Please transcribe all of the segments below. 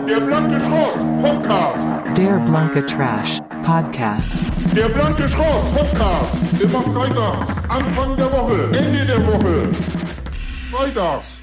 Der blanke Schrott Podcast. Der blanke Trash Podcast. Der blanke Schrott Podcast. Immer freitags. Anfang der Woche. Ende der Woche. Freitags.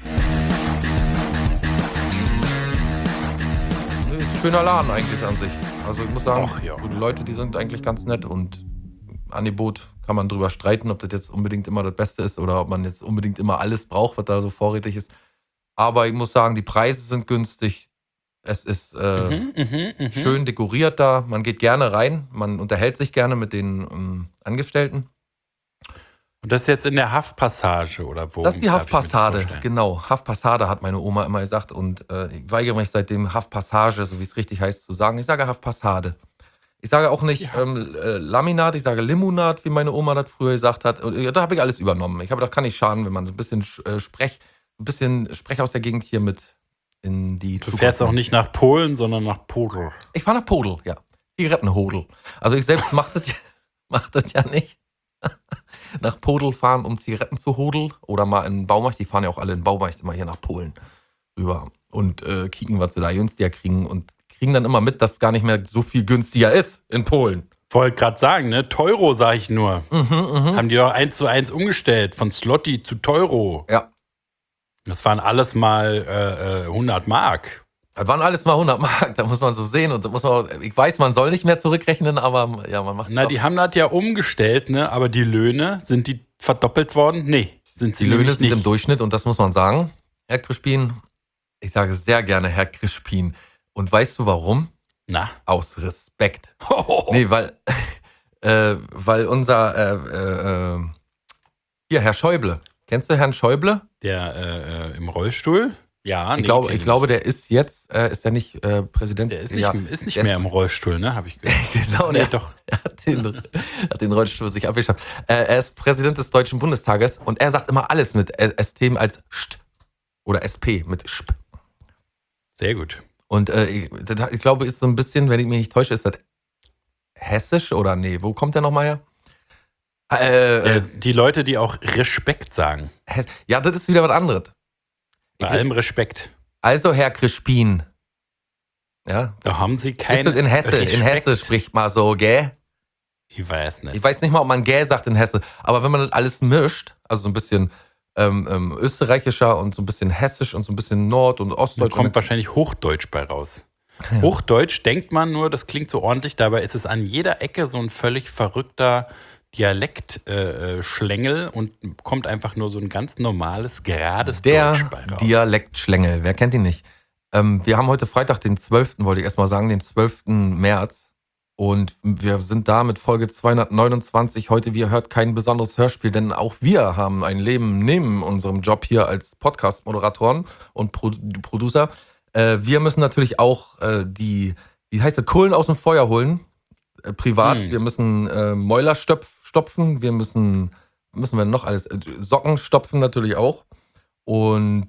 Ist ein schöner Laden eigentlich an sich. Also ich muss sagen, Ach, ja. die Leute, die sind eigentlich ganz nett und Angebot kann man drüber streiten, ob das jetzt unbedingt immer das Beste ist oder ob man jetzt unbedingt immer alles braucht, was da so vorrätig ist. Aber ich muss sagen, die Preise sind günstig. Es ist schön dekoriert da. Man geht gerne rein. Man unterhält sich gerne mit den Angestellten. Und das ist jetzt in der Haffpassage oder wo? Das ist die darf ich mir das Haffpassade, vorstellen? genau. Haffpassade hat meine Oma immer gesagt und ich weigere mich seitdem Haffpassage, so wie es richtig heißt, zu sagen. Ich sage Haffpassade. Ich sage auch nicht Laminat, ich sage Limonat, wie meine Oma das früher gesagt hat. Und da habe ich alles übernommen. Ich habe gedacht, kann nicht schaden, wenn man so ein bisschen Sprech aus der Gegend hier mit in die Du fährst auch nicht nach Polen, sondern nach Podel. Ich fahre nach Podel, ja. Zigarettenhodel. Also ich selbst mach das ja nicht. Nach Podel fahren, um Zigaretten zu hodeln. Oder mal in den Baumarkt. Die fahren ja auch alle in den Baumarkt immer hier nach Polen rüber. Und kicken, was sie da günstiger kriegen. Und kriegen dann immer mit, dass es gar nicht mehr so viel günstiger ist in Polen. Wollte gerade sagen, ne? Teuro, sag ich nur. Haben die doch 1:1 umgestellt. Von Zloty zu Teuro. Ja. Das waren alles mal 100 Mark. Das waren alles mal 100 Mark, da muss man so sehen. Und da muss man auch, ich weiß, man soll nicht mehr zurückrechnen, aber ja, man macht es. Na, die haben das ja umgestellt, ne? Aber die Löhne, sind die verdoppelt worden? Nee, sind sie Die Löhne nämlich sind nicht. im Durchschnitt und das muss man sagen. Herr Crispin, ich sage sehr gerne Herr Crispin. Und weißt du warum? Na? Aus Respekt. Nee, weil unser hier, Herr Schäuble. Kennst du Herrn Schäuble? Der im Rollstuhl? Ja, Ich glaube, der ist jetzt, ist der nicht Präsident? der ist nicht, Ja, ist nicht der mehr im Rollstuhl, ne? Habe ich gehört. Genau, Nee, der doch. Er hat den Rollstuhl sich abgeschafft. Er ist Präsident des Deutschen Bundestages und er sagt immer alles mit ST als ST oder SP mit SP. Sehr gut. Und ich glaube, ist so ein bisschen, wenn ich mich nicht täusche, ist das hessisch oder nee, wo kommt der nochmal her? Die Leute, die auch Respekt sagen. Ja, das ist wieder was anderes. Bei allem Respekt. Also, Herr Crispin. Ja, Da haben sie keinen ist das in Hesse? Respekt. In Hesse spricht man so, gell? Ich weiß nicht. Ich weiß nicht mal, ob man gell sagt in Hesse, aber wenn man das alles mischt, also so ein bisschen österreichischer und so ein bisschen hessisch und so ein bisschen nord- und Da ostdeutsch. kommt wahrscheinlich Hochdeutsch bei raus. Hochdeutsch denkt man nur, das klingt so ordentlich, dabei ist es an jeder Ecke so ein völlig verrückter Dialektschlängel und kommt einfach nur so ein ganz normales, gerades Deutsch bei Der raus. Dialektschlängel, wer kennt ihn nicht? Wir haben heute Freitag, den 12., wollte ich erstmal sagen, den 12. März. Und wir sind da mit Folge 229. Heute, wie ihr hört, kein besonderes Hörspiel, denn auch wir haben ein Leben neben unserem Job hier als Podcast-Moderatoren und Producer. Wir müssen natürlich auch wie heißt das, Kohlen aus dem Feuer holen, privat. Wir müssen Mäuler stopfen, müssen wir noch alles, Socken stopfen natürlich auch. Und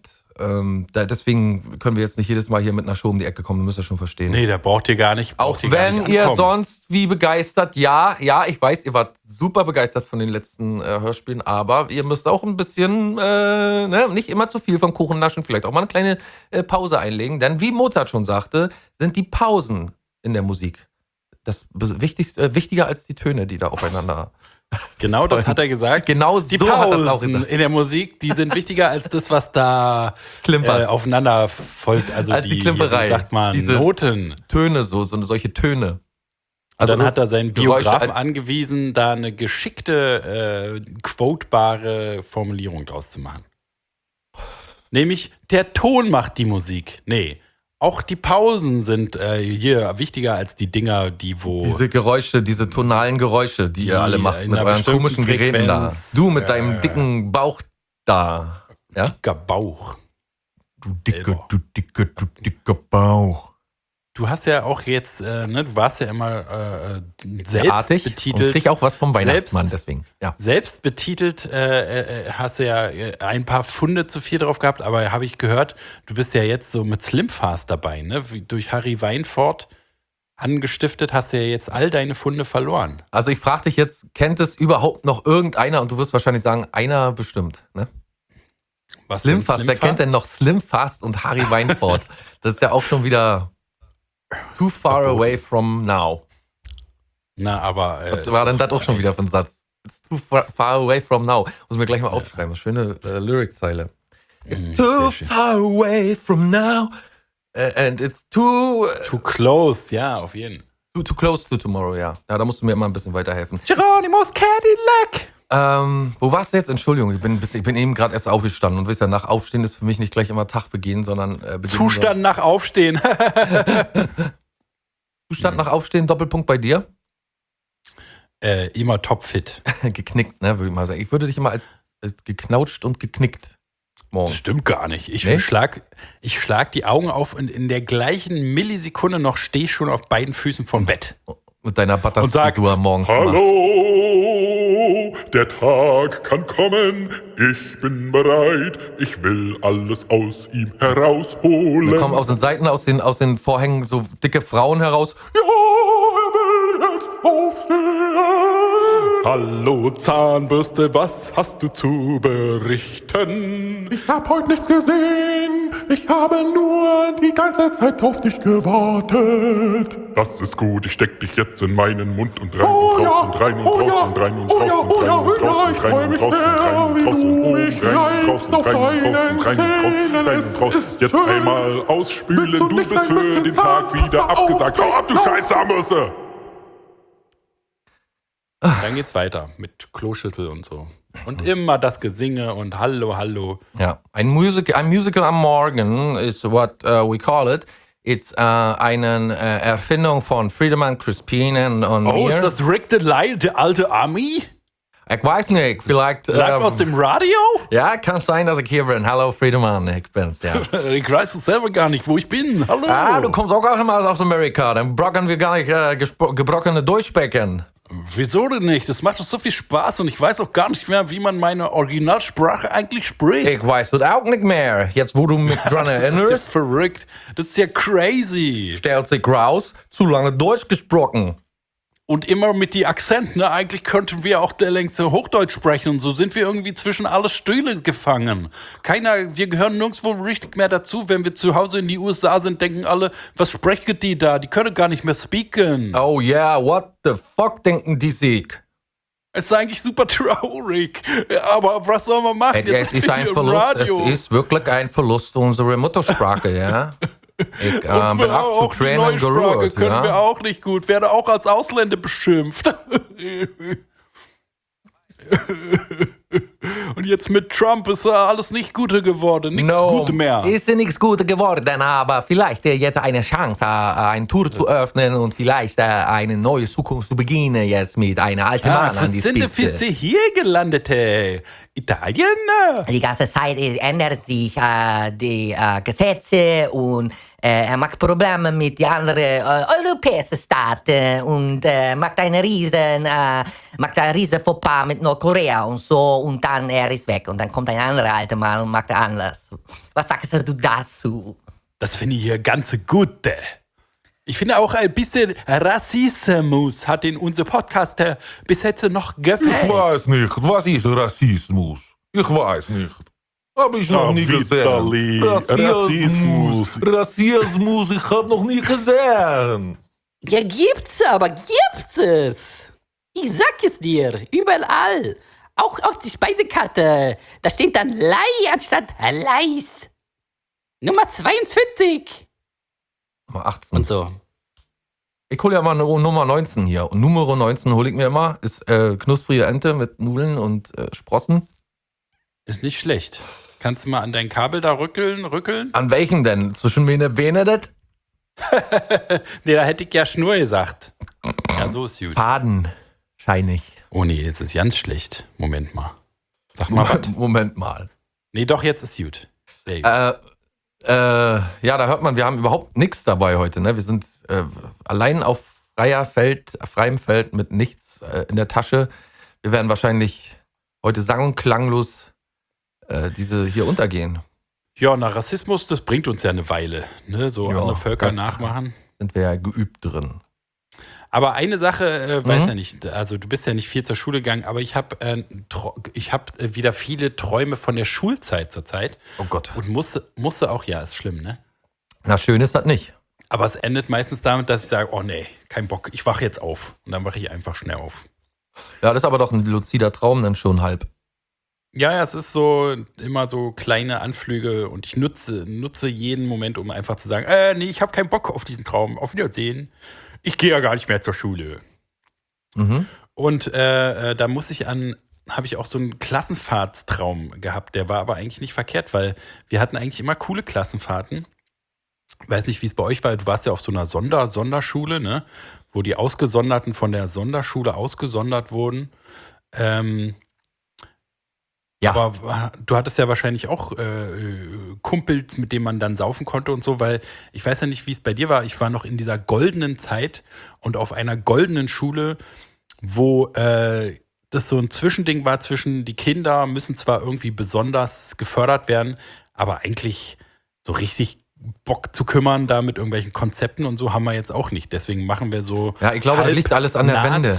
deswegen können wir jetzt nicht jedes Mal hier mit einer Show um die Ecke kommen, müsst ihr schon verstehen. Nee, da braucht ihr gar nicht. Auch braucht ihr gar wenn nicht ihr ankommen. sonst wie begeistert, ja, ich weiß, ihr wart super begeistert von den letzten Hörspielen, aber ihr müsst auch ein bisschen, nicht immer zu viel vom Kuchen naschen, vielleicht auch mal eine kleine Pause einlegen, denn wie Mozart schon sagte, sind die Pausen in der Musik das wichtiger als die Töne, die da aufeinander. Genau das hat er gesagt. Genau Die so hat er es auch Pausen gesagt. in der Musik, die sind wichtiger als das, was da Klimpert. aufeinander folgt. Also Als die Klimperei. wie sagt man, Diese Noten. Töne, solche Töne. Also dann hat er seinen Geräusche Biografen als- angewiesen, da eine geschickte, quotebare Formulierung draus zu machen. Nämlich, der Ton macht die Musik. Nee, auch die Pausen sind hier wichtiger als die Dinger, Diese Geräusche, diese tonalen Geräusche, die ihr alle macht in mit einer euren bestimmten komischen Geräten da. Frequenz, Du mit deinem dicken Bauch da. Ja? dicker Bauch. Du dicker Bauch. Du hast ja auch jetzt, du warst ja immer selbst Artig und betitelt. krieg auch was vom Weihnachtsmann, deswegen. Ja. Selbst betitelt hast du ja ein paar Funde zu viel drauf gehabt, aber habe ich gehört, du bist ja jetzt so mit Slimfast dabei, ne? Wie durch Harry Weinfurt angestiftet, hast du ja jetzt all deine Funde verloren. Also ich frage dich jetzt, kennt es überhaupt noch irgendeiner? Und du wirst wahrscheinlich sagen, einer bestimmt. Ne? Was denn Slimfast, wer kennt denn noch Slimfast und Harry Weinfurt? Das ist ja auch schon wieder Too far away from now. Na, aber. Was war denn das auch schon wieder für ein Satz? It's too far away from now. Muss mir gleich mal aufschreiben. Schöne Lyric-Zeile. It's too far away from now. And it's too close, ja, auf jeden Fall. Too close to tomorrow, ja. Ja, da musst du mir immer ein bisschen weiterhelfen. Geronimo's Cadillac! Wo warst du jetzt? Entschuldigung, ich bin eben gerade erst aufgestanden und wisst ja, nach Aufstehen ist für mich nicht gleich immer Tagbeginn, sondern Zustand nach Aufstehen. Zustand nach Aufstehen, Doppelpunkt bei dir? Immer topfit. Geknickt, ne, würde ich mal sagen. Ich würde dich immer als geknautscht und geknickt morgens. Das stimmt gar nicht. Ich Nee? schlag die Augen auf und in der gleichen Millisekunde noch stehe ich schon auf beiden Füßen vom Bett. Mit deiner Und sag, Buttersfrisur morgens. immer. Hallo, der Tag kann kommen, ich bin bereit, ich will alles aus ihm herausholen. Da kommen aus den Seiten, aus den Vorhängen so dicke Frauen heraus. Ja, er will jetzt aufstehen. Hallo Zahnbürste, was hast du zu berichten? Ich hab heute nichts gesehen, ich habe nur die ganze Zeit auf dich gewartet. Das ist gut, ich steck dich jetzt in meinen Mund und rein und raus und rein und raus und rein und raus und rein und raus und rein und raus und rein und raus und rein und raus und rein und rein und raus. Jetzt einmal ausspülen, du bist für den Tag wieder abgesagt. Hau ab, du scheiß Zahnbürste! Dann geht's weiter mit Kloschüssel und so. Und immer das Gesinge und Hallo, Hallo. Ja, ein Musical am Morgen ist what we call it. It's eine Erfindung von Friedemann Crispin und mir. Oh, ist das Rick the Lie, der alte Ami? Ich weiß nicht, vielleicht... Live aus dem Radio? Ja, kann sein, dass ich hier bin. Hallo Friedemann, ich bin's, ja. Ich weiß es selber gar nicht, wo ich bin. Hallo. Ah, du kommst auch immer aus Amerika. Dann brocken wir gar nicht gebrochene Durchspecken. Wieso denn nicht? Das macht doch so viel Spaß und ich weiß auch gar nicht mehr, wie man meine Originalsprache eigentlich spricht. Ich weiß das auch nicht mehr. Jetzt, wo du mich dran Das ist ja erinnerst, verrückt. Das ist ja crazy. stellt sich raus, zu lange Deutsch gesprochen. Und immer mit die Akzenten, ne? Eigentlich könnten wir auch der längste Hochdeutsch sprechen und so sind wir irgendwie zwischen alle Stühle gefangen. Wir gehören nirgendwo richtig mehr dazu. Wenn wir zu Hause in die USA sind, denken alle, was sprechen die da? Die können gar nicht mehr speaken. Oh yeah, what the fuck denken die sich? Es ist eigentlich super traurig. Aber was soll man machen? Es ist ein Verlust, es ist wirklich ein Verlust unserer Muttersprache, ja. Ich bin auch zu die Tränen neue Sprache gerührt, können wir ja. auch nicht gut. Werde auch als Ausländer beschimpft. Und jetzt mit Trump ist alles nicht Gute geworden. Nichts Gute mehr. Ist nichts Gutes geworden, aber vielleicht jetzt eine Chance, ein Tour zu öffnen und vielleicht eine neue Zukunft zu beginnen jetzt mit einer alten Mann an die sind Spitze. bist du hier gelandet? Italien? Die ganze Zeit ändern sich die Gesetze und er macht Probleme mit den anderen europäischen Staaten und macht ein riesen Fauxpas mit Nordkorea und so und dann er ist weg und dann kommt ein anderer alter Mann und macht anders. Was sagst du dazu? Das finde ich hier ganz gut. Ich finde auch ein bisschen Rassismus hat in unser Podcast bis jetzt noch gefällt. Ich weiß nicht, was ist Rassismus? Ich weiß nicht. Hab ich noch nie Vitali, gesehen. Rassismus, ich hab noch nie gesehen. Ja, gibt's aber, gibt's es. Ich sag es dir, überall. Auch auf die Speisekarte. Da steht dann Lei anstatt Leis. Nummer 22. Nummer 18. Und so. Ich hole ja mal Nummer 19 hier. Und Nummer 19 hole ich mir immer. Ist knusprige Ente mit Nudeln und Sprossen. Ist nicht schlecht. Kannst du mal an dein Kabel da rückeln? An welchen denn? Zwischen meine Beine das? Nee, da hätte ich ja Schnur gesagt. Ja, so ist gut. Faden, scheinig. Oh nee, jetzt ist ganz schlecht. Moment mal. Sag mal was. Moment mal. Nee, doch, jetzt ist gut. Sehr gut. Ja, da hört man, wir haben überhaupt nichts dabei heute. Ne? Wir sind allein auf freiem Feld mit nichts in der Tasche. Wir werden wahrscheinlich heute sang- und klanglos diese hier untergehen. Ja, na, Rassismus, das bringt uns ja eine Weile. Ne? So Ja, andere Völker das- nachmachen. Sind wir ja geübt drin. Aber eine Sache, weiß ja nicht, also du bist ja nicht viel zur Schule gegangen, aber ich habe wieder viele Träume von der Schulzeit zurzeit Oh Gott. und musste auch, ja, ist schlimm, ne? Na, schön ist das nicht. Aber es endet meistens damit, dass ich sage, oh nee, kein Bock, ich wache jetzt auf. Und dann wache ich einfach schnell auf. Ja, das ist aber doch ein luzider Traum dann schon halb. Ja, es ist so immer so kleine Anflüge und ich nutze jeden Moment, um einfach zu sagen, nee, ich habe keinen Bock auf diesen Traum. Auf Wiedersehen. Ich gehe ja gar nicht mehr zur Schule. Mhm. Und da habe ich auch so einen Klassenfahrtstraum gehabt. Der war aber eigentlich nicht verkehrt, weil wir hatten eigentlich immer coole Klassenfahrten. Ich weiß nicht, wie es bei euch war. Du warst ja auf so einer Sonderschule, ne? Wo die Ausgesonderten von der Sonderschule ausgesondert wurden. Ja. Aber du hattest ja wahrscheinlich auch Kumpels, mit denen man dann saufen konnte und so, weil ich weiß ja nicht, wie es bei dir war. Ich war noch in dieser goldenen Zeit und auf einer goldenen Schule, wo das so ein Zwischending war zwischen, die Kinder müssen zwar irgendwie besonders gefördert werden, aber eigentlich so richtig Bock zu kümmern da mit irgendwelchen Konzepten und so haben wir jetzt auch nicht. Deswegen machen wir so Ja, ich glaube, das liegt alles an der Wende.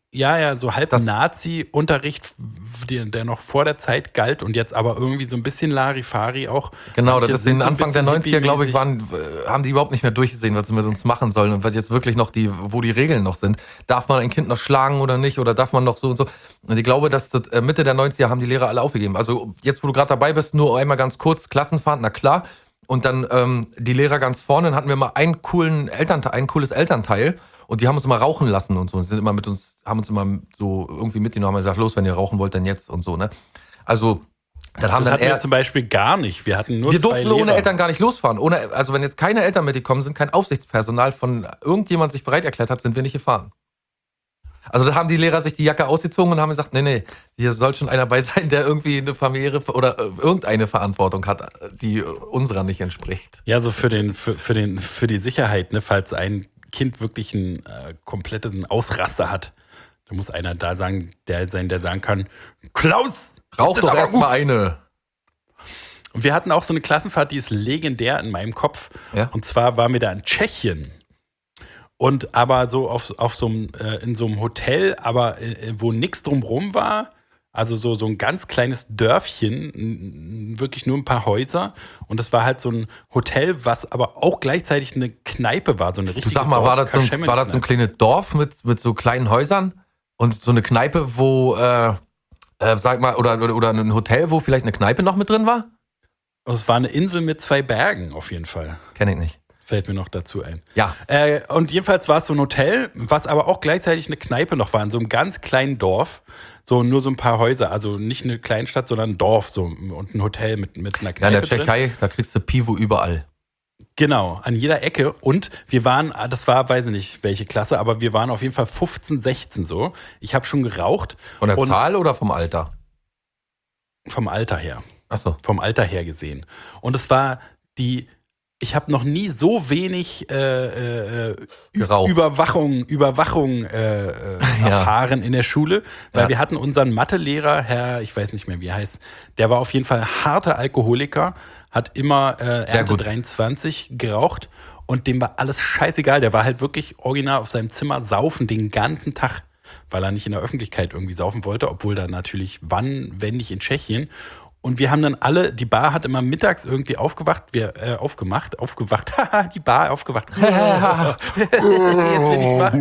so halb Nazi-Unterricht, der noch vor der Zeit galt und jetzt aber irgendwie so ein bisschen Larifari auch. Genau, Manche das ist sind in so ein Anfang der bisschen 90er, glaube ich, hippiemäßig. haben die überhaupt nicht mehr durchgesehen, was sie mit uns machen sollen und was jetzt wirklich noch wo die Regeln noch sind. Darf man ein Kind noch schlagen oder nicht oder darf man noch so und so? Und ich glaube, dass das Mitte der 90er haben die Lehrer alle aufgegeben. Also jetzt, wo du gerade dabei bist, nur einmal ganz kurz, Klassenfahrt, na klar. Und dann die Lehrer ganz vorne, dann hatten wir mal ein cooles Elternteil und die haben uns immer rauchen lassen und so. Und sind immer haben uns immer so irgendwie mitgenommen, haben gesagt, los, wenn ihr rauchen wollt, dann jetzt und so, ne? Also, dann haben Das dann hatten wir zum Beispiel gar nicht. Wir hatten nur wir zwei durften Lehrer. ohne Eltern gar nicht losfahren. Also wenn jetzt keine Eltern mitgekommen sind, kein Aufsichtspersonal von irgendjemand sich bereit erklärt hat, sind wir nicht gefahren. Also da haben die Lehrer sich die Jacke ausgezogen und haben gesagt, nee, hier soll schon einer bei sein, der irgendwie eine familiäre oder irgendeine Verantwortung hat, die unserer nicht entspricht. Ja, so für die Sicherheit, ne, falls ein Kind wirklich einen kompletten Ausraster hat, da muss einer da sein, der sagen kann, Klaus, Rauch jetzt ist doch aber erstmal gut. eine. Und wir hatten auch so eine Klassenfahrt, die ist legendär in meinem Kopf. Ja? Und zwar waren wir da in Tschechien. Und aber so in so einem Hotel, aber wo nichts drumrum war. Also so ein ganz kleines Dörfchen, wirklich nur ein paar Häuser. Und das war halt so ein Hotel, was aber auch gleichzeitig eine Kneipe war, so eine Du richtige sag mal, war das so ein kleines Dorf mit so kleinen Häusern und so eine Kneipe, wo, sag mal, oder ein Hotel, wo vielleicht eine Kneipe noch mit drin war? Also es war eine Insel mit 2 Bergen auf jeden Fall. Kenn ich nicht. Fällt mir noch dazu ein. Ja. Und jedenfalls war es so ein Hotel, was aber auch gleichzeitig eine Kneipe noch war, in so einem ganz kleinen Dorf. So nur so ein paar Häuser, also nicht eine Kleinstadt, sondern ein Dorf so, und ein Hotel mit einer Kneipe. Ja, in der drin. Tschechei, da kriegst du Pivo überall. Genau, an jeder Ecke. Und wir waren, das war, weiß ich nicht, welche Klasse, aber wir waren auf jeden Fall 15, 16 so. Ich habe schon geraucht. Von der und Zahl oder vom Alter? Vom Alter her. Achso. Vom Alter her gesehen. Und es war ich habe noch nie so wenig Geraucht. Überwachung erfahren in der Schule, weil Ja. wir hatten unseren Mathelehrer, Herr, ich weiß nicht mehr, wie er heißt, der war auf jeden Fall harter Alkoholiker, hat immer Ernte gut. 23 geraucht und dem war alles scheißegal. Der war halt wirklich original auf seinem Zimmer saufen den ganzen Tag, weil er nicht in der Öffentlichkeit irgendwie saufen wollte, obwohl da natürlich wenn nicht in Tschechien. Und wir haben dann alle, die Bar hat immer mittags irgendwie aufgewacht, haha, die Bar aufgewacht. Jetzt bin ich wach.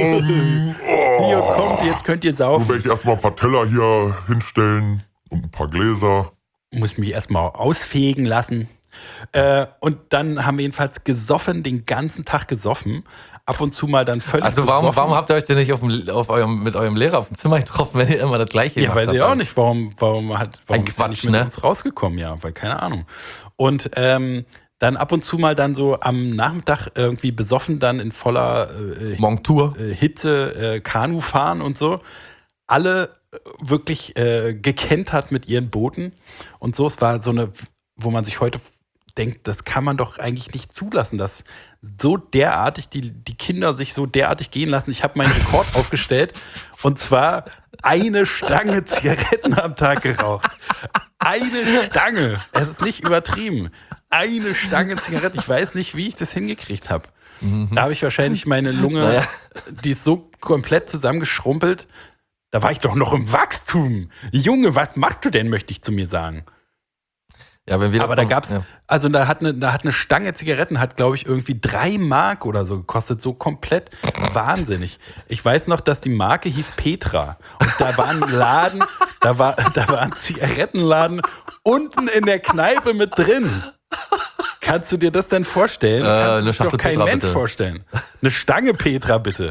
Hier kommt, jetzt könnt ihr Nun saufen. werde ich erstmal ein paar Teller hier hinstellen und ein paar Gläser. Muss mich erstmal ausfegen lassen. Und dann haben wir jedenfalls gesoffen, den ganzen Tag gesoffen. Ab und zu mal dann völlig Also besoffen. warum habt ihr euch denn nicht mit eurem Lehrer auf dem Zimmer getroffen, wenn ihr immer das Gleiche Ja, gemacht weiß ich habt? auch nicht, warum Ein ist er nicht Quatsch, mit ne? uns rausgekommen, ja, weil keine Ahnung. Und dann ab und zu mal dann so am Nachmittag irgendwie besoffen dann in voller Montur. Hitze Kanu fahren und so. Alle wirklich gekentert mit ihren Booten und so. Es war so eine, wo man sich heute denkt, das kann man doch eigentlich nicht zulassen, dass so derartig die Kinder sich so derartig gehen lassen. Ich habe meinen Rekord aufgestellt und zwar eine Stange Zigaretten am Tag geraucht. Eine Stange. Es ist nicht übertrieben. Eine Stange Zigaretten. Ich weiß nicht, wie ich das hingekriegt habe. Da habe ich wahrscheinlich meine Lunge, Naja. die ist so komplett zusammengeschrumpelt. Da war ich doch noch im Wachstum. Junge, was machst du denn, möchte ich zu mir sagen. Ja, wenn wir Aber da davon- gab's, ja. also da hat eine Stange Zigaretten, hat glaube ich irgendwie 3 Mark oder so gekostet, so komplett wahnsinnig. Ich weiß noch, dass die Marke hieß Petra und da war ein Laden, da war ein Zigarettenladen unten in der Kneipe mit drin. Kannst du dir das denn vorstellen? Kann eine sich doch Schachtel kein Petra, Mensch bitte. vorstellen. Eine Stange Petra, bitte.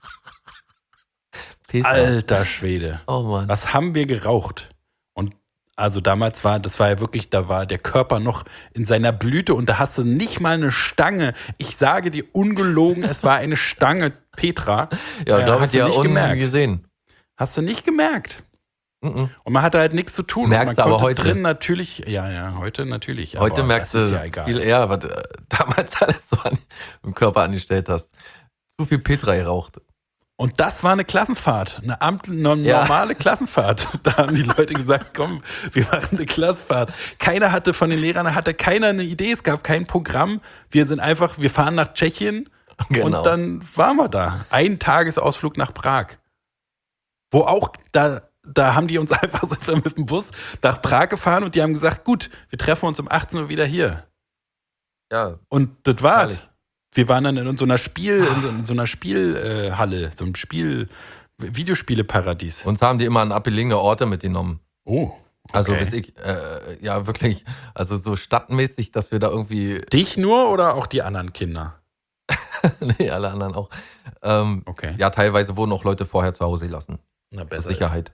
Peter. Alter Schwede. Oh Mann. Was haben wir geraucht? Und also damals war ja wirklich, da war der Körper noch in seiner Blüte und da hast du nicht mal eine Stange. Ich sage dir ungelogen, es war eine Stange Petra. Ja, glaube ich, hast du ja nicht gemerkt. gesehen. Hast du nicht gemerkt. Mhm. Und man hatte halt nichts zu tun. Merkst und du man aber konnte heute. drin natürlich, ja, heute natürlich. Heute aber merkst das ist du ja egal. viel eher, was damals alles so im Körper angestellt hast. Zu viel Petra geraucht. Und das war eine Klassenfahrt, eine normale Klassenfahrt. Da haben die Leute gesagt, komm, wir machen eine Klassenfahrt. Keiner hatte von den Lehrern, hatte keiner eine Idee, es gab kein Programm. Wir fahren nach Tschechien Genau. und dann waren wir da. Ein Tagesausflug nach Prag. Wo auch, da haben die uns einfach sind wir mit dem Bus nach Prag gefahren und die haben gesagt, gut, wir treffen uns um 18 Uhr wieder hier. Ja, Und das war's. Herrlich. Wir waren dann in so einer Spielhalle, so einem Videospieleparadies. uns haben die immer an abgelegene Orte mitgenommen. Oh. Also okay. bis ich, ja wirklich, also so stadtmäßig, dass wir da irgendwie, Dich nur oder auch die anderen Kinder? nee, alle anderen auch. Okay. Ja, teilweise wurden auch Leute vorher zu Hause gelassen. Na, Zur besser Sicherheit.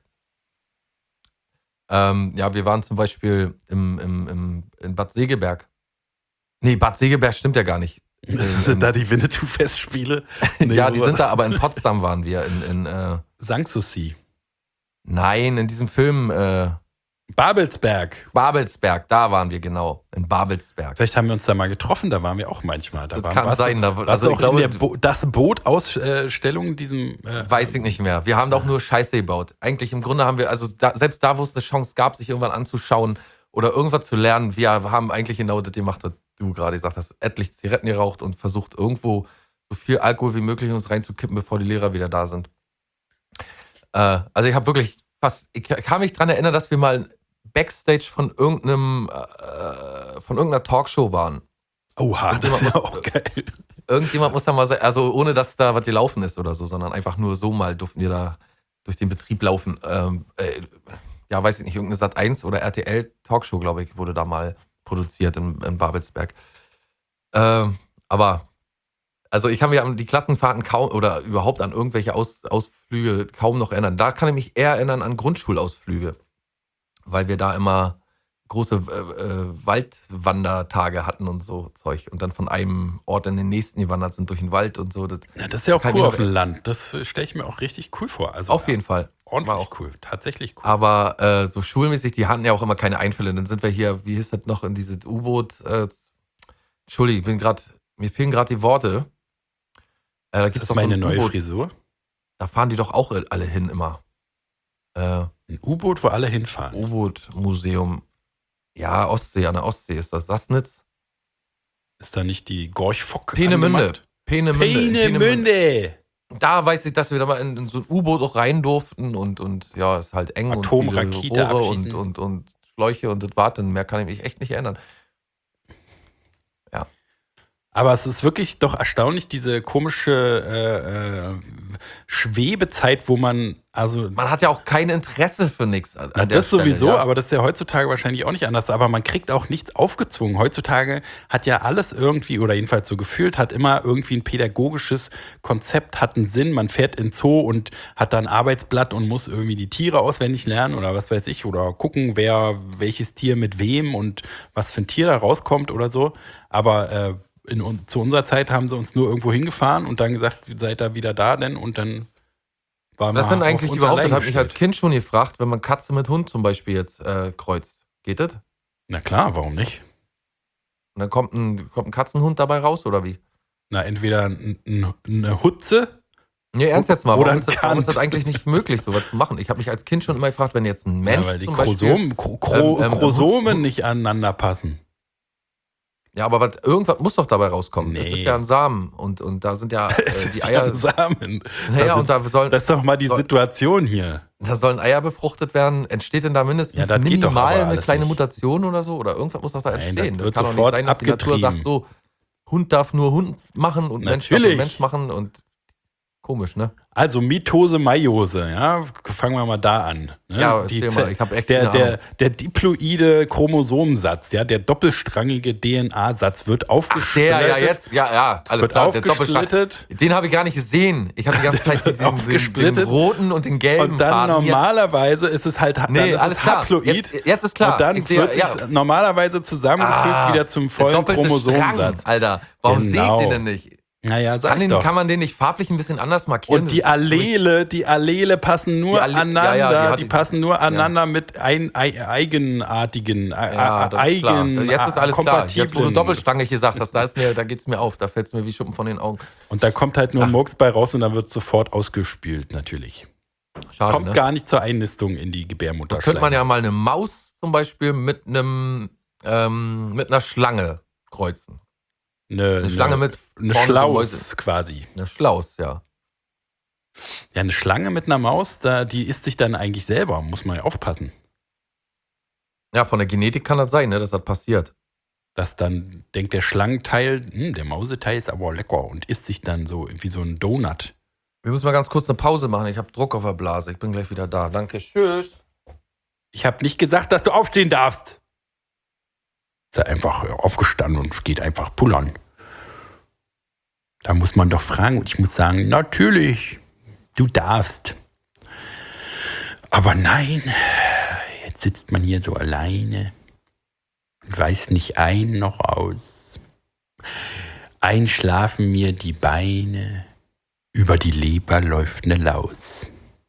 Ja, wir waren zum Beispiel in Bad Segeberg. Nee, Bad Segeberg stimmt ja gar nicht. Sind da die Winnetou-Festspiele? Ja, die sind da, aber in Potsdam waren wir. Sanssouci. Nein, in diesem Film Babelsberg. Babelsberg, da waren wir genau. In Babelsberg. Vielleicht haben wir uns da mal getroffen, da waren wir auch manchmal. Da Das kann sein, da- warst also du ich auch glaube, in der das Boot-Ausstellung, diesem. Weiß ich nicht mehr. Wir haben da auch nur Scheiße gebaut. Eigentlich im Grunde haben wir, also selbst da, wo es eine Chance gab, sich irgendwann anzuschauen oder irgendwas zu lernen, wir haben eigentlich genau das gemacht, was du gerade gesagt hast. Etlich Zigaretten geraucht und versucht irgendwo so viel Alkohol wie möglich in uns reinzukippen, bevor die Lehrer wieder da sind. Also ich habe wirklich ich kann mich dran erinnern, dass wir mal Backstage von irgendeiner Talkshow waren. Oha, das ist ja muss- auch geil. Irgendjemand muss da mal sein, also ohne dass da was gelaufen ist oder so, sondern einfach nur so mal durften wir da durch den Betrieb laufen. Ja, weiß ich nicht, irgendeine Sat1 oder RTL Talkshow, glaube ich, wurde da mal produziert in Babelsberg. Aber, also ich kann mich an die Klassenfahrten kaum oder überhaupt an irgendwelche Ausflüge kaum noch erinnern. Da kann ich mich eher erinnern an Grundschulausflüge, weil wir da immer große Waldwandertage hatten und so Zeug und dann von einem Ort in den nächsten gewandert sind durch den Wald und so. Ja, das ist ja auch Kann cool ich auf noch- dem Land. Das stelle ich mir auch richtig cool vor. Also Auf jeden Fall. ordentlich War auch cool. Tatsächlich cool. Aber so schulmäßig, die hatten ja auch immer keine Einfälle. Dann sind wir hier, wie hieß das noch, in dieses U-Boot. Entschuldigung, mir fehlen gerade die Worte. Da Ist gibt's das doch so meine ein neue U-Boot. Frisur? Da fahren die doch auch alle hin immer. Ein U-Boot, wo alle hinfahren. U-Boot-Museum. Ja, Ostsee, an der Ostsee ist das. Sassnitz? Ist da nicht die Gorch-Fock Peenemünde. angemacht? Peenemünde. Peenemünde. Da weiß ich, dass wir da mal in so ein U-Boot auch rein durften und ja, ist halt eng und Atomrakete viele Rohre abschießen. und Schläuche und das warten. Mehr kann ich mich echt nicht erinnern. Aber es ist wirklich doch erstaunlich, diese komische Schwebezeit, wo man, also Man hat ja auch kein Interesse für nichts. An na, der das Stelle, sowieso, ja. aber das ist ja heutzutage wahrscheinlich auch nicht anders. Aber man kriegt auch nichts aufgezwungen. Heutzutage hat ja alles irgendwie, oder jedenfalls so gefühlt, hat immer irgendwie ein pädagogisches Konzept, hat einen Sinn. Man fährt in Zoo und hat da ein Arbeitsblatt und muss irgendwie die Tiere auswendig lernen oder was weiß ich, oder gucken, welches Tier mit wem und was für ein Tier da rauskommt oder so. Aber zu unserer Zeit haben sie uns nur irgendwo hingefahren und dann gesagt, seid ihr wieder da denn? Und dann waren Was wir denn auf eigentlich uns überhaupt? Das allein habe ich als gestellt. Kind schon gefragt, wenn man Katze mit Hund zum Beispiel jetzt kreuzt. Geht das? Na klar, warum nicht? Und dann kommt ein Katzenhund dabei raus oder wie? Na, entweder eine Hutze. Nee, ernst jetzt mal. Oder Warum ein ist, warum ist das Kant. eigentlich nicht möglich, sowas zu machen? Ich habe mich als Kind schon immer gefragt, wenn jetzt ein Mensch Ja, weil die zum Beispiel... Chromosomen nicht aneinander passen. Ja, aber irgendwas muss doch dabei rauskommen. Das Nee. ist ja ein Samen und da sind ja Es die ist Eier... ja ein Samen. Naja, das, und da sollen... das ist doch mal die soll- Situation hier. Da sollen Eier befruchtet werden. Entsteht denn da mindestens Ja, das geht doch minimal aber eine alles kleine nicht. Mutation oder so? Oder irgendwas muss doch da Nein, entstehen. das wird kann doch nicht sofort sein, dass die Natur abgetrieben. sagt, so, Hund darf nur Hund machen und Mensch darf nur Natürlich. Mensch machen und komisch, ne? Also Mitose, Meiose, ja, fangen wir mal da an. Ne? Ja, erzähl mal, ich hab echt keine der diploide Chromosomensatz, ja, der doppelstrangige DNA-Satz wird aufgesplittet. alles Wird klar. Der Doppelschlag, aufgesplittet. den habe ich gar nicht gesehen. Ich habe die ganze Zeit den Aufgesplittet. roten und den gelben Und dann Faden hier. normalerweise ist es halt dann ist alles es klar. Haploid. Jetzt ist klar. Und dann Ich sehe- wird sich ja. normalerweise zusammengefügt wieder zum der vollen doppelte Chromosomensatz. Strang, Alter. Warum Genau. seht ihr denn nicht? Naja, sag ich doch. Kann man den nicht farblich ein bisschen anders markieren? Und die Allele passen nur Die Alle- aneinander, ja, ja, die passen nur aneinander mit eigenartigen, Ja, das ist klar. Jetzt ist alles klar. Jetzt, wo du kompatiblen. doppelstrangig gesagt hast, da geht's mir auf. Da fällt's mir wie Schuppen von den Augen. Und da kommt halt nur Murks bei raus und dann wird sofort ausgespült, natürlich. Schade, Kommt ne? gar nicht zur Einnistung in die Gebärmutter. Das könnte man ja mal eine Maus zum Beispiel mit einer Schlange kreuzen. Eine Schlange mit eine vorne so Schlaus Mäuse. quasi. Eine Schlaus, ja. Ja, eine Schlange mit einer Maus, die isst sich dann eigentlich selber, muss man ja aufpassen. Ja, von der Genetik kann das sein, ne, dass das passiert. Dass dann denkt der Schlangenteil, der Mauseteil ist aber lecker und isst sich dann so wie so ein Donut. Wir müssen mal ganz kurz eine Pause machen. Ich habe Druck auf der Blase. Ich bin gleich wieder da. Danke. Tschüss. Ich habe nicht gesagt, dass du aufstehen darfst. Ist er einfach aufgestanden und geht einfach pullern. Da muss man doch fragen und ich muss sagen, natürlich, du darfst. Aber nein, jetzt sitzt man hier so alleine und weiß nicht ein noch aus. Einschlafen mir die Beine, über die Leber läuft ne Laus.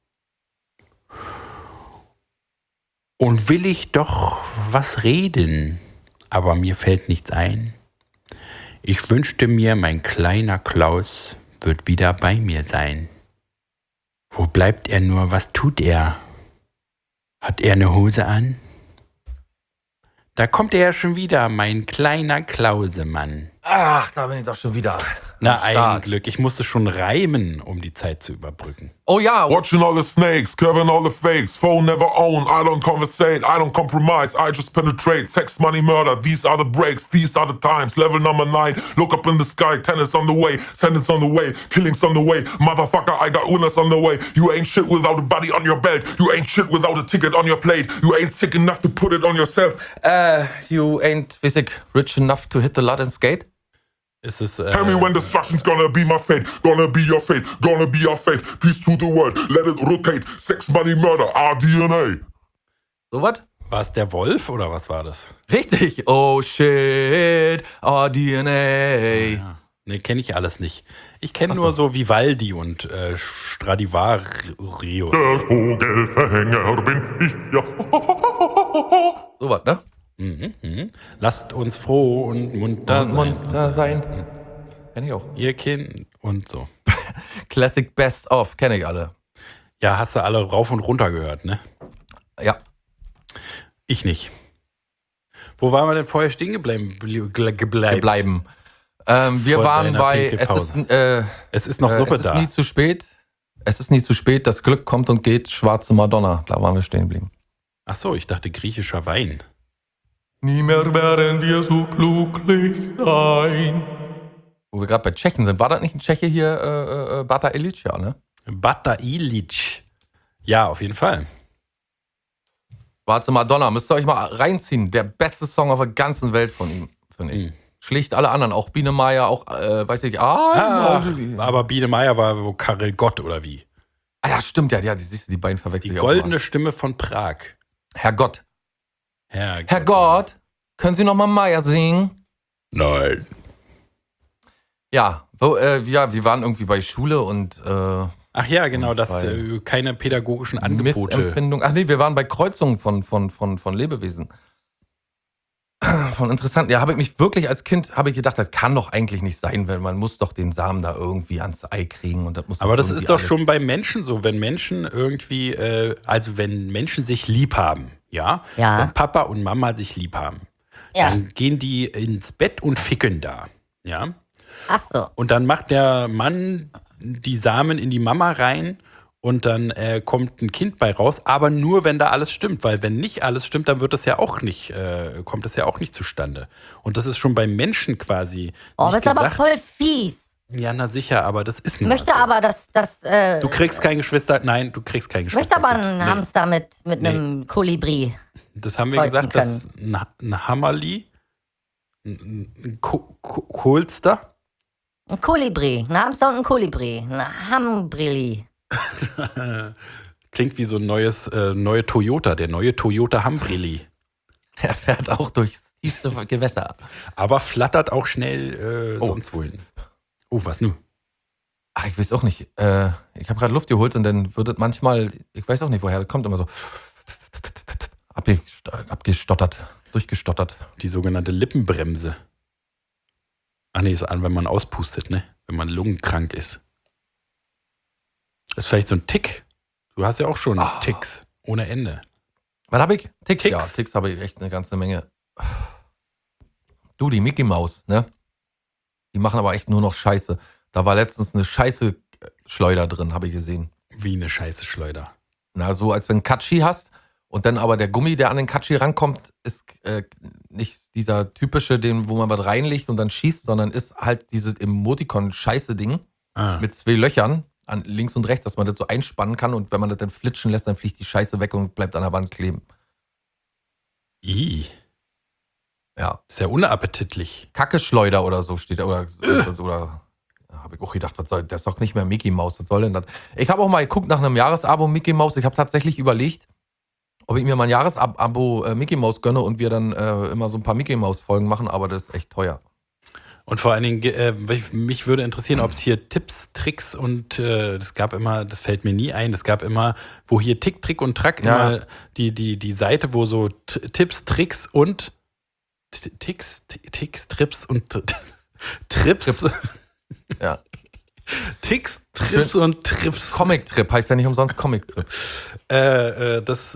Und will ich doch was reden, aber mir fällt nichts ein. Ich wünschte mir, mein kleiner Klaus wird wieder bei mir sein. Wo bleibt er nur, was tut er? Hat er eine Hose an? Da kommt er ja schon wieder, mein kleiner Klausemann. Ach, da bin ich doch schon wieder. Na, Am Start. ein Glück. Ich musste schon reimen, um die Zeit zu überbrücken. Oh ja, Watching all the snakes, curving all the fakes. Phone never own, I don't conversate, I don't compromise, I just penetrate. Sex, money, murder, these are the breaks, these are the times. Level number 9, look up in the sky, tennis on the way, sentence on the way, killings on the way. Motherfucker, I got illness on the way. You ain't shit without a body on your belt. You ain't shit without a ticket on your plate. You ain't sick enough to put it on yourself. you ain't rich enough to hit the lot and skate? Ist es, Tell me when destruction's gonna be my fate, gonna be your fate, gonna be our fate. Peace to the world, let it rotate. Sex, money, murder, our DNA. So was? war es der Wolf oder was war das? Richtig. Oh shit, our DNA. Ja. Ne, kenne ich alles nicht. Ich kenne nur so Vivaldi und Stradivarius. Der Vogelfänger bin ich, ja. So was, ne? Lasst uns froh und munter sein. Munter sein. Kenn ich auch. Ihr Kind und so. Classic Best of, kenne ich alle. Ja, hast du alle rauf und runter gehört, ne? Ja. Ich nicht. Wo waren wir denn vorher stehen geblieben? Wir waren deiner bei Pinkelpause. Es ist noch Suppe es ist da. nie zu spät. Es ist nie zu spät, das Glück kommt und geht, schwarze Madonna. Da waren wir stehen geblieben. Ach so, ich dachte griechischer Wein. Nie mehr werden wir so glücklich sein. Wo wir gerade bei Tschechen sind. War das nicht ein Tscheche hier, Bata Ilic, ja, ne? Bata Ilic. Ja, auf jeden Fall. Schwarze Madonna, müsst ihr euch mal reinziehen. Der beste Song auf der ganzen Welt von ihm, finde ich. Schlicht alle anderen, auch Biene Meier, auch, weiß ich, Aber Biene Meier war wo Karel Gott oder wie? Ah ja, stimmt, ja, die siehst du, die beiden verwechseln Die ich auch goldene mal. Stimme von Prag. Herr Gott. Herr Gott, können Sie noch mal Meier singen? Nein. Ja, wir waren irgendwie bei Schule und Ach ja, genau, dass Bei keine pädagogischen Angebote. Missempfindung. Ach nee, wir waren bei Kreuzungen von Lebewesen. Von interessant. Ja, habe ich mich wirklich als Kind gedacht, das kann doch eigentlich nicht sein, weil man muss doch den Samen da irgendwie ans Ei kriegen und das muss. Aber das irgendwie ist doch alles- schon bei Menschen so, wenn Menschen irgendwie, also wenn Menschen sich lieb haben, ja? Ja. Wenn Papa und Mama sich lieb haben, Ja. dann gehen die ins Bett und ficken da, ja? Ach so. Und dann macht der Mann die Samen in die Mama rein und dann kommt ein Kind bei raus, aber nur, wenn da alles stimmt, weil wenn nicht alles stimmt, dann wird das ja auch nicht, kommt das ja auch nicht zustande. Und das ist schon beim Menschen quasi. Oh, nicht das ist aber gesagt. voll fies. Ja, na sicher, aber das ist Ich nun möchte mal so. aber, dass Du kriegst kein Geschwister, nein, du kriegst kein ich Geschwister. möchte aber einen Nee. Hamster mit einem Kolibri. Das haben wir kreuzen gesagt, das ist ein Hammerli, ein Kohlster. Ein Kolibri. Ein Hamster und ein Kolibri. Ein Hambrilli. Klingt wie so ein neue Toyota, der neue Toyota Hambrilli. Er fährt auch durchs tiefste Gewässer. Aber flattert auch schnell sonst wohin. Oh, was nun? Ach, ich weiß auch nicht. Ich habe gerade Luft geholt und dann wird es manchmal, ich weiß auch nicht woher, das kommt immer so abgestottert, durchgestottert. Die sogenannte Lippenbremse. Ach nee, ist an, wenn man auspustet, ne? Wenn man lungenkrank ist. Das ist vielleicht so ein Tick. Du hast ja auch schon Ticks ohne Ende. Was habe ich? Ticks. Ticks. Ja, Ticks habe ich echt eine ganze Menge. Du, die Mickey Maus, ne? Die machen aber echt nur noch Scheiße. Da war letztens eine Scheiße-Schleuder drin, habe ich gesehen. Wie eine scheiße Schleuder. Na, so als wenn du einen Katschi hast und dann aber der Gummi, der an den Katschi rankommt, ist nicht dieser typische, wo man was reinlegt und dann schießt, sondern ist halt dieses Emoticon-Scheiße-Ding mit 2 Löchern an links und rechts, dass man das so einspannen kann und wenn man das dann flitschen lässt, dann fliegt die Scheiße weg und bleibt an der Wand kleben. Ih, Ja. ist ja unappetitlich. Kacke-Schleuder oder so steht da. Oder habe ich auch gedacht, das ist doch nicht mehr Mickey Maus, was soll denn das? Ich habe auch mal geguckt nach einem Jahresabo Mickey Maus. Ich habe tatsächlich überlegt, ob ich mir mal ein Jahresabo Mickey Maus gönne und wir dann immer so ein paar Mickey Maus Folgen machen, aber das ist echt teuer. Und vor allen Dingen, mich würde interessieren, ob es hier Tipps, Tricks und das gab immer, das fällt mir nie ein, es gab immer, wo hier Tick, Trick und Track Ja. immer die Seite, wo so Tipps, Tricks und Ticks, Trips und Trips. Ja. Ticks, Trips und Trips. Comic-Trip heißt ja nicht umsonst Comic-Trip. Das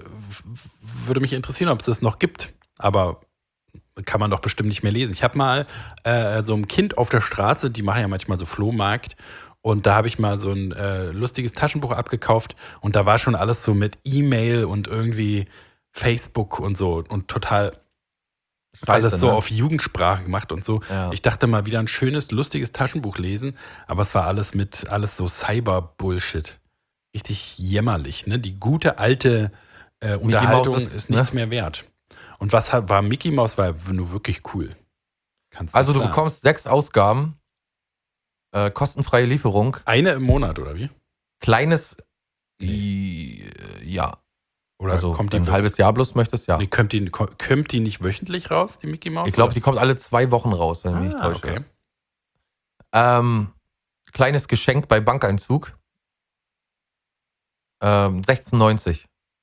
würde mich interessieren, ob es das noch gibt. Aber kann man doch bestimmt nicht mehr lesen. Ich habe mal so ein Kind auf der Straße, die machen ja manchmal so Flohmarkt. Und da habe ich mal so ein lustiges Taschenbuch abgekauft. Und da war schon alles so mit E-Mail und irgendwie Facebook und so. Und total alles so ne? auf Jugendsprache gemacht und so. Ja. Ich dachte mal wieder ein schönes, lustiges Taschenbuch lesen. Aber es war alles so Cyber-Bullshit. Richtig jämmerlich. Ne? Die gute alte Unterhaltung Maus ist nichts mehr wert. Und was war Mickey Maus? War nur wirklich cool. Kannst Also du sagen. bekommst 6 Ausgaben, kostenfreie Lieferung, Eine im Monat, oder wie? kleines, ja, Oder also kommt ein die halbes Jahr plus möchtest, ja. Nee, kommt die nicht wöchentlich raus, die Mickey Maus? Ich glaube, oder? die kommt alle 2 Wochen raus, wenn ich mich nicht täusche. Okay. Kleines Geschenk bei Bankeinzug. 16,90.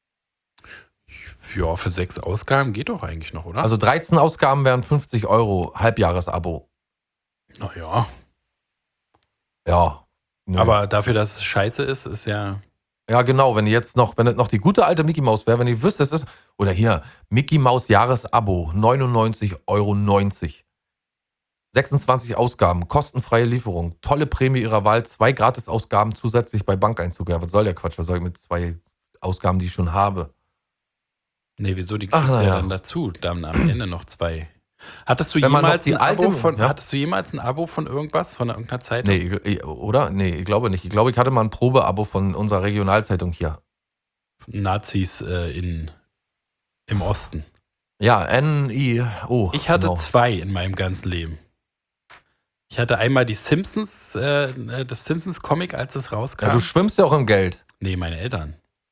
Ja, für 6 Ausgaben geht doch eigentlich noch, oder? Also 13 Ausgaben wären 50 €, Halbjahresabo. naja. Ja. Nö. Aber dafür, dass es scheiße ist ja. Ja, genau, wenn es noch die gute alte Mickey Maus wäre, wenn ihr wüsst, es ist, oder hier, Mickey Maus Jahresabo, 99,90 €. 26 Ausgaben, kostenfreie Lieferung, tolle Prämie ihrer Wahl, 2 Gratisausgaben zusätzlich bei Bankeinzug. Ja, was soll der Quatsch? Was soll ich mit 2 Ausgaben, die ich schon habe? Nee, wieso? Die Ach, kriegst du na ja ja. dann dazu. Dann am Ende noch 2. Hattest du Wenn man jemals noch die ein Abo alte- von ja. Hattest du jemals ein Abo von irgendwas, von irgendeiner Zeitung? Nee, oder? Nee, ich glaube nicht. Ich glaube, ich hatte mal ein Probeabo von unserer Regionalzeitung hier. Nazis im Osten. Ja, NIO. Ich hatte genau. 2 in meinem ganzen Leben. Ich hatte einmal die Simpsons, das Simpsons-Comic, als es rauskam. Ja, du schwimmst ja auch im Geld. Nee, meine Eltern.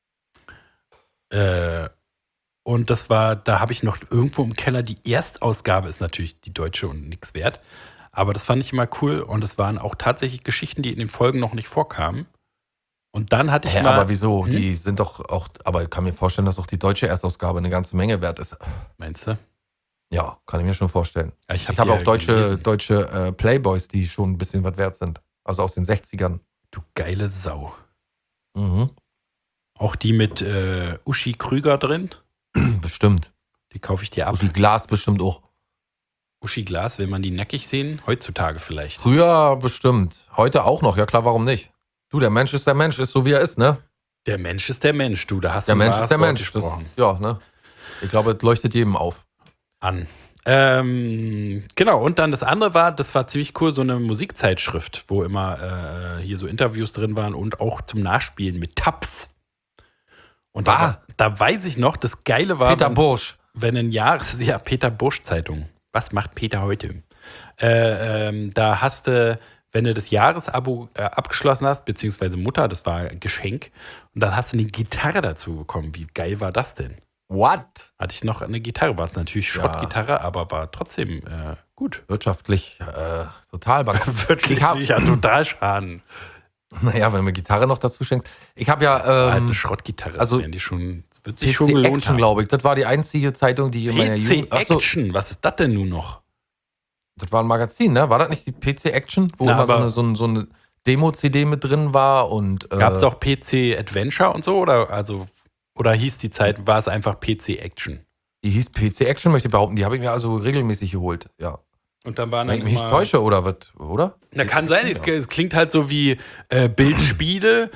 Und da habe ich noch irgendwo im Keller, die Erstausgabe ist natürlich die deutsche und nichts wert. Aber das fand ich immer cool und es waren auch tatsächlich Geschichten, die in den Folgen noch nicht vorkamen. Und dann hatte ich mal. Aber wieso? Hm? Die sind doch auch, aber ich kann mir vorstellen, dass auch die deutsche Erstausgabe eine ganze Menge wert ist. Meinst du? Ja, kann ich mir schon vorstellen. Ja, Ich habe die auch ja deutsche gelesen. Playboys, die schon ein bisschen was wert sind. Also aus den 60ern. Du geile Sau. Mhm. Auch die mit Uschi Krüger drin, Bestimmt. die kaufe ich dir ab. Und die Glas bestimmt auch. Uschi Glas, will man die nackig sehen? Heutzutage vielleicht. Früher bestimmt. Heute auch noch. Ja klar, warum nicht? Du, der Mensch, ist so wie er ist, ne? Der Mensch ist der Mensch, du. Da hast Der du Mensch ein ist der wahres Mensch. Wort Das, gesprochen. ja, ne? Ich glaube, es leuchtet jedem auf. An. Genau, und dann das andere das war ziemlich cool, so eine Musikzeitschrift, wo immer hier so Interviews drin waren und auch zum Nachspielen mit Tabs. Und da weiß ich noch, das Geile war, Peter Bursch. wenn ein Jahr, ja, Peter Bursch Zeitung. Was macht Peter heute? Da hast du, wenn du das Jahresabo abgeschlossen hast, beziehungsweise Mutter, das war ein Geschenk, und dann hast du eine Gitarre dazu bekommen. Wie geil war das denn? What? Hatte ich noch eine Gitarre, war natürlich Schrottgitarre, aber war trotzdem gut. Wirtschaftlich total bankrott. Wirklich ja total Schaden. Naja, wenn du mir Gitarre noch dazu schenkst. Ich habe ja Eine Schrottgitarre, also das wird sich PC schon gelohnt Action, haben. glaube ich. Das war die einzige Zeitung, die in meiner PC Jugend... Achso, Action, was ist das denn nun noch? das war ein Magazin, ne? War das nicht die PC Action? Wo Na, immer aber- so eine Demo-CD mit drin war und... Gab es auch PC Adventure und so? Oder hieß die Zeit, war es einfach PC Action? Die hieß PC Action, möchte ich behaupten. Die habe ich mir also regelmäßig geholt, ja. Und dann waren Wenn ich mich nicht täusche, oder was? Oder? Na, kann sein. Es klingt halt so wie Bildspiele,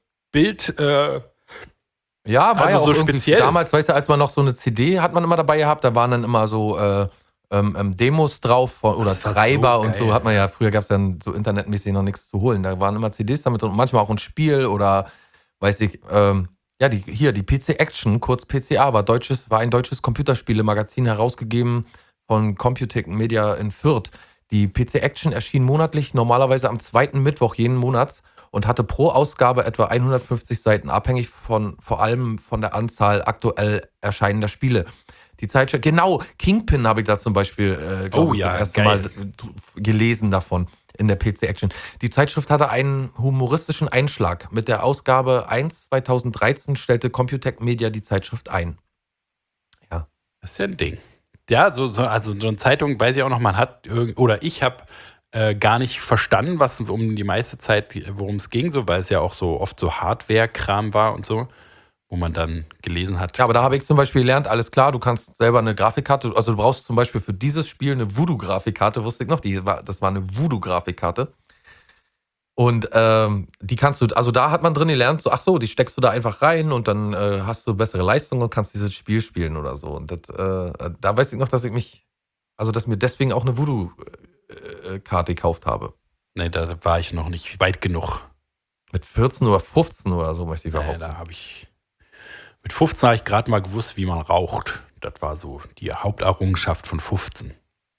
Ja, war Also ja auch so irgendwie speziell. damals, weißt du, als man noch so eine CD hat man immer dabei gehabt, da waren dann immer so Demos drauf oder Das war Treiber so und so geil. hat man ja, früher gab es dann so internetmäßig noch nichts zu holen. Da waren immer CDs damit und manchmal auch ein Spiel oder weiß ich, ja, die PC Action, kurz PCA, war ein deutsches Computerspiele-Magazin, herausgegeben von Computec Media in Fürth. Die PC Action erschien monatlich, normalerweise am zweiten Mittwoch jeden Monats und hatte pro Ausgabe etwa 150 Seiten, abhängig vor allem von der Anzahl aktuell erscheinender Spiele. Die Zeitschrift, genau, Kingpin habe ich da zum Beispiel, Oh ich, ja, das erste geil. Mal gelesen davon in der PC Action. Die Zeitschrift hatte einen humoristischen Einschlag. Mit der Ausgabe 1 2013 stellte Computec Media die Zeitschrift ein. Ja. Das ist ja ein Ding. Ja, also so eine Zeitung, weiß ich auch noch, ich habe gar nicht verstanden, was um die meiste Zeit, worum es ging, so, weil es ja auch so oft so Hardware-Kram war und so, wo man dann gelesen hat. Ja, aber da habe ich zum Beispiel gelernt, alles klar, du kannst selber eine Grafikkarte, also du brauchst zum Beispiel für dieses Spiel eine Voodoo-Grafikkarte, wusste ich noch, das war eine Voodoo-Grafikkarte. Und die kannst du, also da hat man drin gelernt, so, ach so, die steckst du da einfach rein und dann hast du bessere Leistung und kannst dieses Spiel spielen oder so. Und da weiß ich noch, dass mir deswegen auch eine Voodoo-Karte gekauft habe. Nee, da war ich noch nicht weit genug. Mit 14 oder 15 oder so, möchte ich behaupten. Da habe ich mit 15 habe ich gerade mal gewusst, wie man raucht. Das war so die Haupterrungenschaft von 15.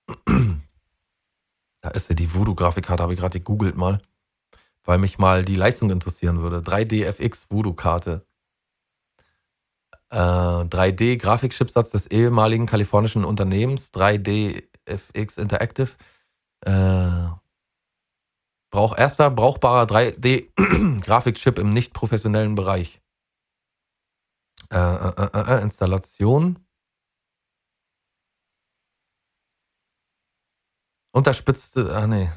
Da ist ja die Voodoo-Grafikkarte, habe ich gerade gegoogelt mal, weil mich mal die Leistung interessieren würde. 3D-FX Voodoo-Karte. 3D-Grafikchipsatz des ehemaligen kalifornischen Unternehmens 3D-FX Interactive. Erster brauchbarer 3D-Grafikchip im nicht professionellen Bereich. Installation. Unterstütze.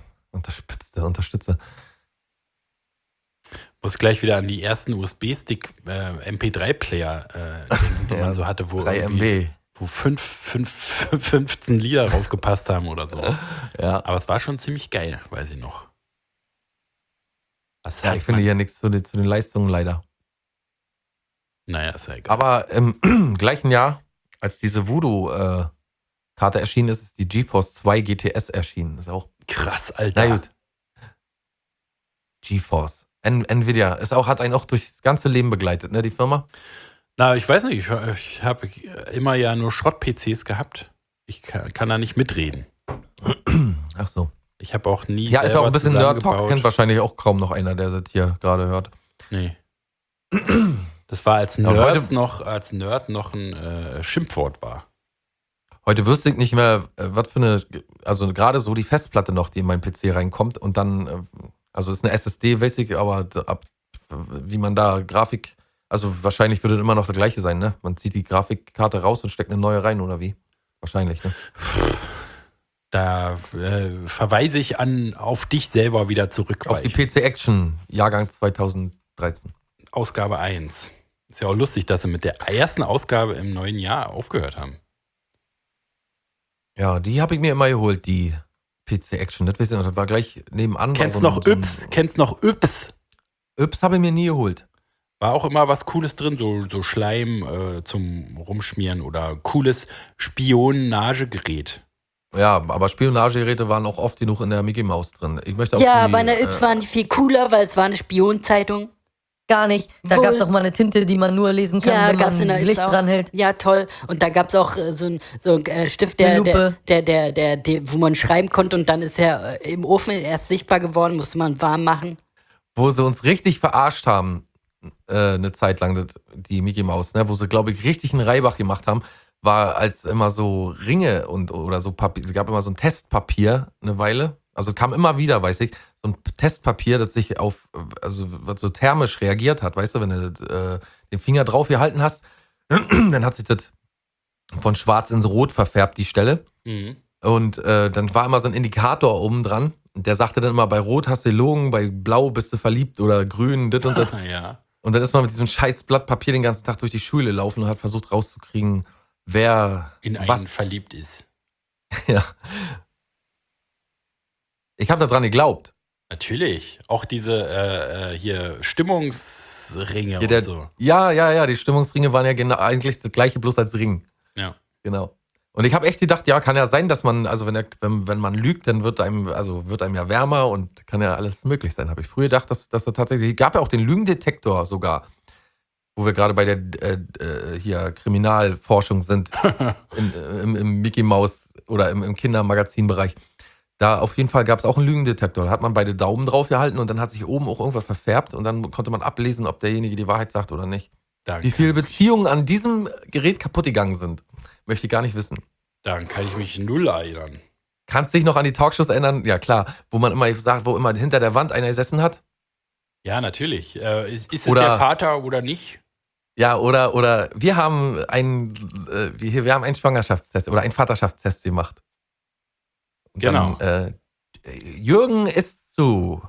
Muss gleich wieder an die ersten USB-Stick MP3-Player denken, die man so hatte, wo 3 irgendwie- MB. wo 15 Lieder draufgepasst haben oder so. Ja. Aber es war schon ziemlich geil, weiß ich noch. Was Ja, hat ich finde man- hier nichts zu den Leistungen leider. Naja, ist ja egal. Aber im gleichen Jahr, als diese Voodoo-Karte erschienen ist, ist die GeForce 2 GTS erschienen. Ist auch, Krass, Alter. na gut. GeForce. Nvidia hat einen auch durchs ganze Leben begleitet, ne, die Firma? Na, ich weiß nicht, ich habe immer ja nur Schrott-PCs gehabt. Ich kann da nicht mitreden. Ach so. Ich habe auch nie Ja, ist auch ein bisschen Nerd-Talk, zusammengebaut. kennt wahrscheinlich auch kaum noch einer, der das hier gerade hört. Nee. Das war als Ja, Nerd heute- noch ein Schimpfwort war. Heute wüsste ich nicht mehr, was für eine, also gerade so die Festplatte noch, die in meinen PC reinkommt und dann, also ist eine SSD, weiß ich, aber wie man da Grafik, also wahrscheinlich würde immer noch das gleiche sein, ne? Man zieht die Grafikkarte raus und steckt eine neue rein, oder wie? Wahrscheinlich, ne? Da verweise ich auf dich selber wieder zurück. Auf weil die ich- PC Action, Jahrgang 2013. Ausgabe 1. Ist ja auch lustig, dass sie mit der ersten Ausgabe im neuen Jahr aufgehört haben. Ja, die habe ich mir immer geholt, die PC Action. Das weiß ich noch, das war gleich nebenan. Kennst war noch Yps? Kennst noch Yps? Yps habe ich mir nie geholt. War auch immer was Cooles drin, so Schleim zum Rumschmieren oder cooles Spionagegerät. Ja, aber Spionagegeräte waren auch oft genug in der Mickey Maus drin. Ich möchte auch Ja, die, bei einer Yps waren die viel cooler, weil es war eine Spionzeitung. Gar nicht. Da Wohl. gab es auch mal eine Tinte, die man nur lesen kann, Ja, wenn gab's in man der Licht Yps auch. dran hält. Ja, toll. Und da gab es auch so ein Stift, Eine der, Lupe. wo man schreiben konnte und dann ist er im Ofen erst sichtbar geworden, musste man warm machen. wo sie uns richtig verarscht haben, eine Zeit lang, die Mickey Maus, ne, wo sie, glaube ich, richtig einen Reibach gemacht haben, war als immer so Ringe oder so Papier, es gab immer so ein Testpapier eine Weile, also kam immer wieder, weiß ich, so ein Testpapier, das sich also was so thermisch reagiert hat, weißt du, wenn du den Finger drauf gehalten hast, dann hat sich das von schwarz ins rot verfärbt, die Stelle. Mhm. Und dann war immer so ein Indikator oben dran. Und der sagte dann immer, bei Rot hast du gelogen, bei Blau bist du verliebt oder Grün, dit und das. Ja. Und dann ist man mit diesem scheiß Blatt Papier den ganzen Tag durch die Schule gelaufen und hat versucht rauszukriegen, wer In einen was verliebt ist. Ja. Ich habe daran geglaubt. Natürlich. Auch diese hier Stimmungsringe Ja, und so. ja, die Stimmungsringe waren ja genau eigentlich das gleiche, bloß als Ring. Ja. Genau. Und ich habe echt gedacht, ja, kann ja sein, dass man, also wenn man lügt, dann wird einem ja wärmer und kann ja alles möglich sein. Habe ich früher gedacht, dass das tatsächlich, gab ja auch den Lügendetektor sogar, wo wir gerade bei der hier Kriminalforschung sind, im Mickey Maus oder im Kindermagazinbereich. Da auf jeden Fall gab es auch einen Lügendetektor. Da hat man beide Daumen drauf gehalten und dann hat sich oben auch irgendwas verfärbt und dann konnte man ablesen, ob derjenige die Wahrheit sagt oder nicht. Daran Wie viele kann- Beziehungen an diesem Gerät kaputt gegangen sind, möchte ich gar nicht wissen. Daran kann ich mich null erinnern. Kannst du dich noch an die Talkshows erinnern? Ja, klar. Wo man immer sagt, wo immer hinter der Wand einer gesessen hat? Ja, natürlich. Ist es Oder- der Vater oder nicht? Ja, oder wir haben wir haben einen Schwangerschaftstest oder einen Vaterschaftstest gemacht. Und Genau. Dann, Jürgen ist zu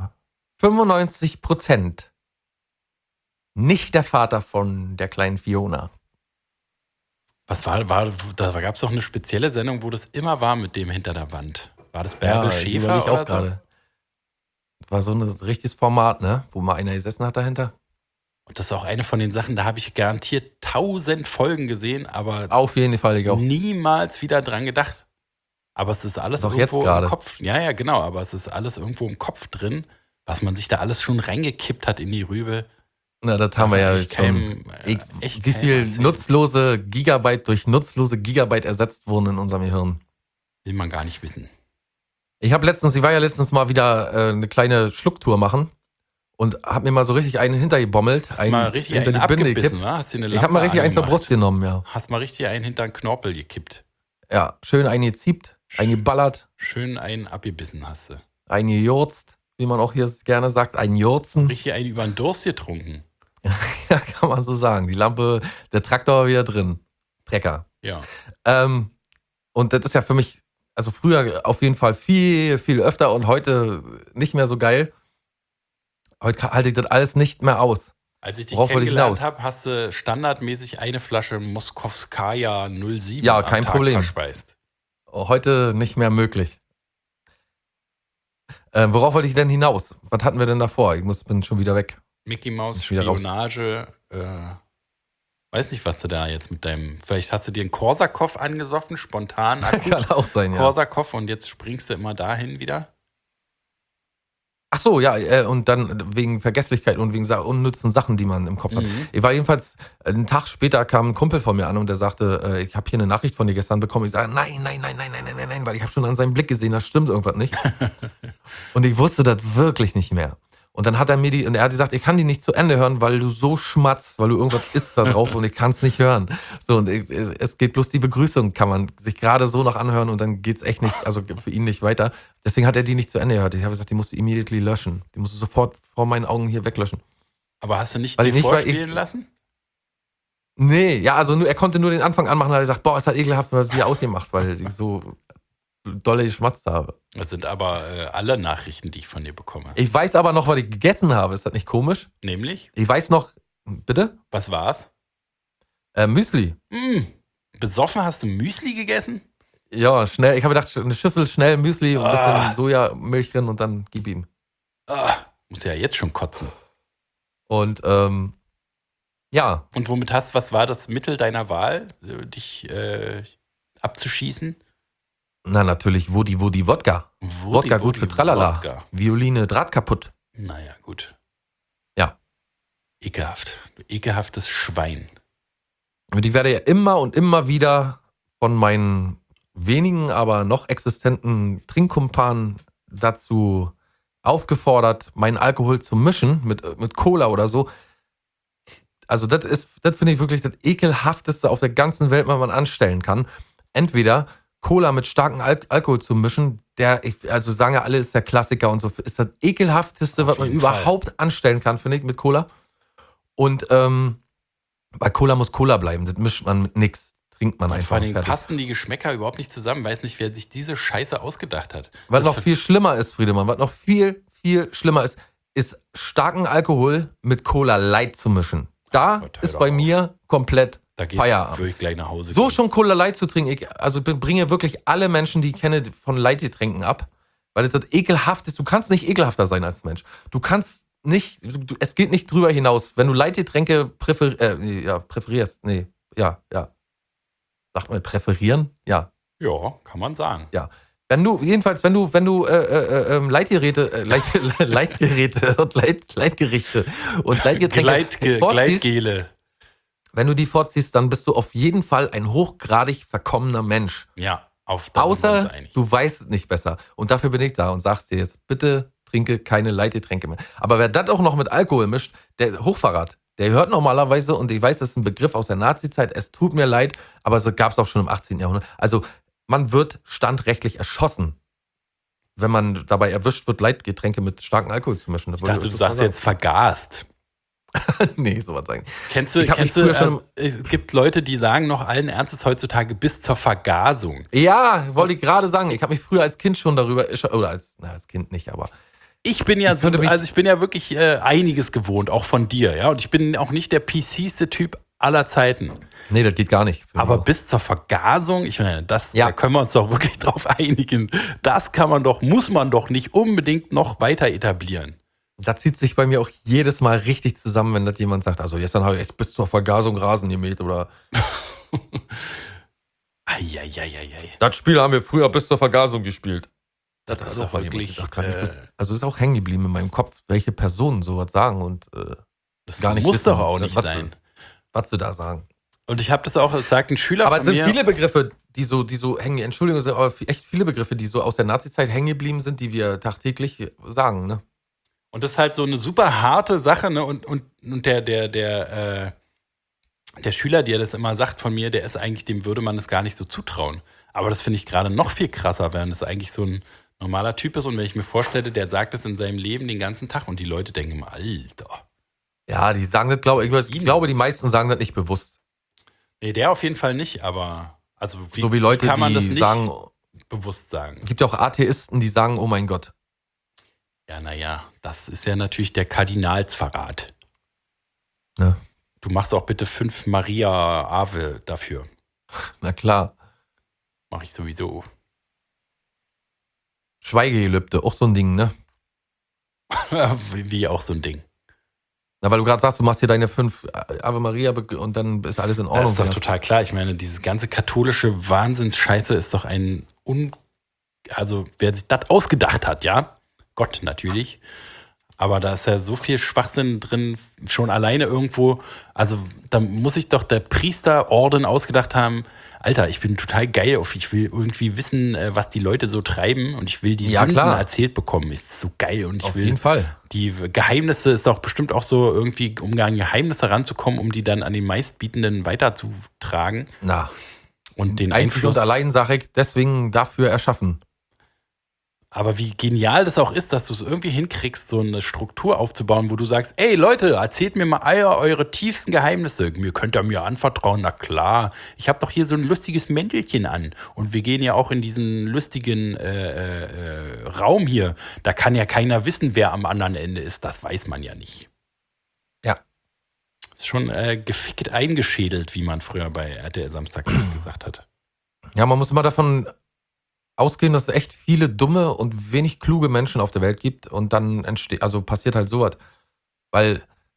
95% nicht der Vater von der kleinen Fiona. Was da gab es doch eine spezielle Sendung, wo das immer war mit dem hinter der Wand. War das Bärbel Schäfer überleg oder auch gerade. War so ein richtiges Format, ne? Wo mal einer gesessen hat dahinter. Und das ist auch eine von den Sachen, da habe ich garantiert 1000 Folgen gesehen, aber Auf jeden Fall, ich auch. niemals wieder dran gedacht. Aber es ist alles Doch jetzt irgendwo im gerade. Kopf. Ja, genau, aber es ist alles irgendwo im Kopf drin, was man sich da alles schon reingekippt hat in die Rübe. Na, das haben wir ja Ich schon. echt Wie keinem viel erzählen. nutzlose Gigabyte durch nutzlose Gigabyte ersetzt wurden in unserem Gehirn. Will man gar nicht wissen. Ich war ja letztens mal wieder eine kleine Schlucktour machen und hab mir mal so richtig einen hintergebommelt. Hast mal richtig einen abgebissen, wa? Hast dir eine Ich hab Lampe mal richtig einen zur angemacht. Brust genommen, ja. Hast mal richtig einen hinter den Knorpel gekippt. Ja, schön einen geziebt, einen geballert, Schön einen abgebissen hast du. einen gejurzt, wie man auch hier gerne sagt, einen Jurzen. Richtig einen über den Durst getrunken. Ja, kann man so sagen. Die Lampe, der Traktor war wieder drin. Trecker. Ja. Und das ist ja für mich, also früher auf jeden Fall viel, viel öfter und heute nicht mehr so geil. Heute halte ich das alles nicht mehr aus. Als ich dich Worauf wollte ich kennengelernt hinaus? habe, hast du standardmäßig eine Flasche Moskowskaja 07 Ja, am kein Tag Problem. verspeist. Heute nicht mehr möglich. Worauf wollte ich denn hinaus? Was hatten wir denn davor? Bin schon wieder weg. Mickey Maus, Ist wieder raus. Spionage, weiß nicht, was du da jetzt mit deinem, vielleicht hast du dir einen Korsakow angesoffen, spontan, akut Kann auch sein, ja. Korsakow und jetzt springst du immer dahin wieder. Ach so, ja, und dann wegen Vergesslichkeit und wegen unnützen Sachen, die man im Kopf hat. Mhm. Ich war jedenfalls, einen Tag später kam ein Kumpel von mir an und der sagte, ich habe hier eine Nachricht von dir gestern bekommen. Ich sage, nein, weil ich habe schon an seinem Blick gesehen, da stimmt irgendwas nicht. Und ich wusste das wirklich nicht mehr. Und dann hat er und er hat gesagt, ich kann die nicht zu Ende hören, weil du so schmatzt, weil du irgendwas isst da drauf und ich kann es nicht hören. So, und es geht bloß die Begrüßung, kann man sich gerade so noch anhören und dann geht's echt nicht, also für ihn nicht weiter. Deswegen hat er die nicht zu Ende gehört. Ich habe gesagt, die musst du immediately löschen. Die musst du sofort vor meinen Augen hier weglöschen. Aber hast du nicht Weil die ich nicht, weil vorspielen lassen? Nee, ja, also er konnte nur den Anfang anmachen, da hat er gesagt, boah, ist halt ekelhaft und hat wieder ausgemacht, weil ich so dolle geschmatzt habe. Das sind aber alle Nachrichten, die ich von dir bekomme. Ich weiß aber noch, was ich gegessen habe. Ist das nicht komisch? Nämlich, Ich weiß noch, bitte? was war's? Müsli. Besoffen hast du Müsli gegessen? Ja, schnell. Ich habe gedacht, eine Schüssel schnell Müsli und ein Ah. bisschen Sojamilch drin und dann gib ihm. Muss ja jetzt schon kotzen. Und ja, Und was war das Mittel deiner Wahl, dich abzuschießen? na natürlich Wodka. Wodka gut für Tralala. Wodka. Violine, Draht kaputt. Naja, gut. Ja. Ekelhaft. Du ekelhaftes Schwein. Und ich werde ja immer und immer wieder von meinen wenigen, aber noch existenten Trinkkumpanen dazu aufgefordert, meinen Alkohol zu mischen mit Cola oder so. Also das finde ich wirklich das ekelhafteste auf der ganzen Welt, was man anstellen kann. Entweder Cola mit starkem Alkohol zu mischen, also sagen ja alle, ist der Klassiker und so, ist das ekelhafteste, Auf was man jeden überhaupt anstellen kann, finde ich, mit Cola. Und bei Cola muss Cola bleiben, das mischt man mit nix, trinkt man Und einfach. vor allem fertig. passen die Geschmäcker überhaupt nicht zusammen. Weiß nicht, wer sich diese Scheiße ausgedacht hat. Was Das noch viel schlimmer ist, Friedemann, was noch viel, viel schlimmer ist starken Alkohol mit Cola Light zu mischen. Da Gott, hör ist doch bei auf. mir komplett Da gehst Feierabend. du gleich nach Hause. So schon Cola Light zu trinken, ich bringe wirklich alle Menschen, die ich kenne, von Light-Getränken ab, weil das ekelhaft ist. Du kannst nicht ekelhafter sein als Mensch. Du kannst nicht, es geht nicht drüber hinaus. Wenn du Light-Getränke präferierst, sagt man präferieren? Ja. Ja, kann man sagen. Wenn du Leitgeräte und Leitgerichte und Leitgetränke vorziehst, Gleitgele. wenn du die vorziehst, dann bist du auf jeden Fall ein hochgradig verkommener Mensch. Ja, da sind wir uns Außer einig. du weißt es nicht besser. Und dafür bin ich da und sagst dir jetzt, bitte trinke keine Leitgetränke mehr. Aber wer das auch noch mit Alkohol mischt, der Hochverrat, der hört normalerweise, und ich weiß, das ist ein Begriff aus der Nazi-Zeit, es tut mir leid, aber so gab es auch schon im 18. Jahrhundert. Also man wird standrechtlich erschossen, wenn man dabei erwischt wird, Leitgetränke mit starkem Alkohol zu mischen. Ich dachte, du sagst jetzt vergast. Nee, sowas sagen. Kennst du, es gibt Leute, die sagen noch allen Ernstes heutzutage bis zur Vergasung. Ja, wollte ich gerade sagen. Ich habe mich früher als Kind schon darüber, oder als Kind nicht, aber Ich bin ja Ich könnte mich- ich bin ja wirklich einiges gewohnt, auch von dir, ja. Und ich bin auch nicht der PCste Typ aller Zeiten. nee, das geht gar nicht. für Aber mich. bis zur Vergasung, ich meine, Ja. da können wir uns doch wirklich drauf einigen. Das muss man doch nicht unbedingt noch weiter etablieren. Da zieht sich bei mir auch jedes Mal richtig zusammen, wenn das jemand sagt, also gestern habe ich echt bis zur Vergasung Rasen gemäht oder Eieieiei. das Spiel haben wir früher bis zur Vergasung gespielt. Das hat ist auch doch mal jemand wirklich, gesagt. Also ist auch hängen geblieben in meinem Kopf, welche Personen sowas sagen und das gar nicht muss wissen, doch auch nicht was sein. was sie da sagen. Und ich habe das auch, das sagt ein Schüler Aber von es sind mir. viele Begriffe, die so hängen, Entschuldigung, es sind aber echt viele Begriffe, die so aus der Nazi-Zeit hängen geblieben sind, die wir tagtäglich sagen, ne? Und das ist halt so eine super harte Sache, ne? Und der Schüler, der das immer sagt von mir, der ist eigentlich, dem würde man das gar nicht so zutrauen. Aber das finde ich gerade noch viel krasser, wenn das eigentlich so ein normaler Typ ist. Und wenn ich mir vorstelle, der sagt das in seinem Leben den ganzen Tag und die Leute denken immer, Alter. Ja, die sagen das, ich glaube, die meisten sagen das nicht bewusst. Nee, der auf jeden Fall nicht, aber also So wie Leute, kann man das die nicht sagen, bewusst sagen? es gibt ja auch Atheisten, die sagen, oh mein Gott. Ja, naja, das ist ja natürlich der Kardinalsverrat. Ne? Du machst auch bitte 5 Maria Ave dafür. Na klar. Mache ich sowieso. Schweigegelübde, auch so ein Ding, ne? Wie auch so ein Ding. Na, weil du gerade sagst, du machst hier deine 5 Ave Maria und dann ist alles in Das Ordnung. ist doch wieder. total klar. Ich meine, diese ganze katholische Wahnsinnsscheiße ist doch also wer sich das ausgedacht hat, ja, Gott natürlich. Aber da ist ja so viel Schwachsinn drin, schon alleine irgendwo. Also da muss sich doch der Priesterorden ausgedacht haben, Alter, ich bin total geil auf, ich will irgendwie wissen, was die Leute so treiben und ich will die Ja, Sünden klar. erzählt bekommen. Ist so geil und ich Auf will jeden Fall. die Geheimnisse ist doch bestimmt auch so irgendwie, um an Geheimnisse ranzukommen, um die dann an den Meistbietenden weiterzutragen Na, und den einzig Einfluss. und allein sage ich, deswegen dafür erschaffen. Aber wie genial das auch ist, dass du es irgendwie hinkriegst, so eine Struktur aufzubauen, wo du sagst, ey Leute, erzählt mir mal eure tiefsten Geheimnisse. Mir könnt ihr mir anvertrauen, na klar. Ich habe doch hier so ein lustiges Mäntelchen an. Und wir gehen ja auch in diesen lustigen Raum hier. Da kann ja keiner wissen, wer am anderen Ende ist. Das weiß man ja nicht. Ja. Ist schon gefickt eingeschädelt, wie man früher bei RTL Samstag gesagt hat. Ja, man muss immer davon ausgehen, dass es echt viele dumme und wenig kluge Menschen auf der Welt gibt und dann passiert halt sowas. Weil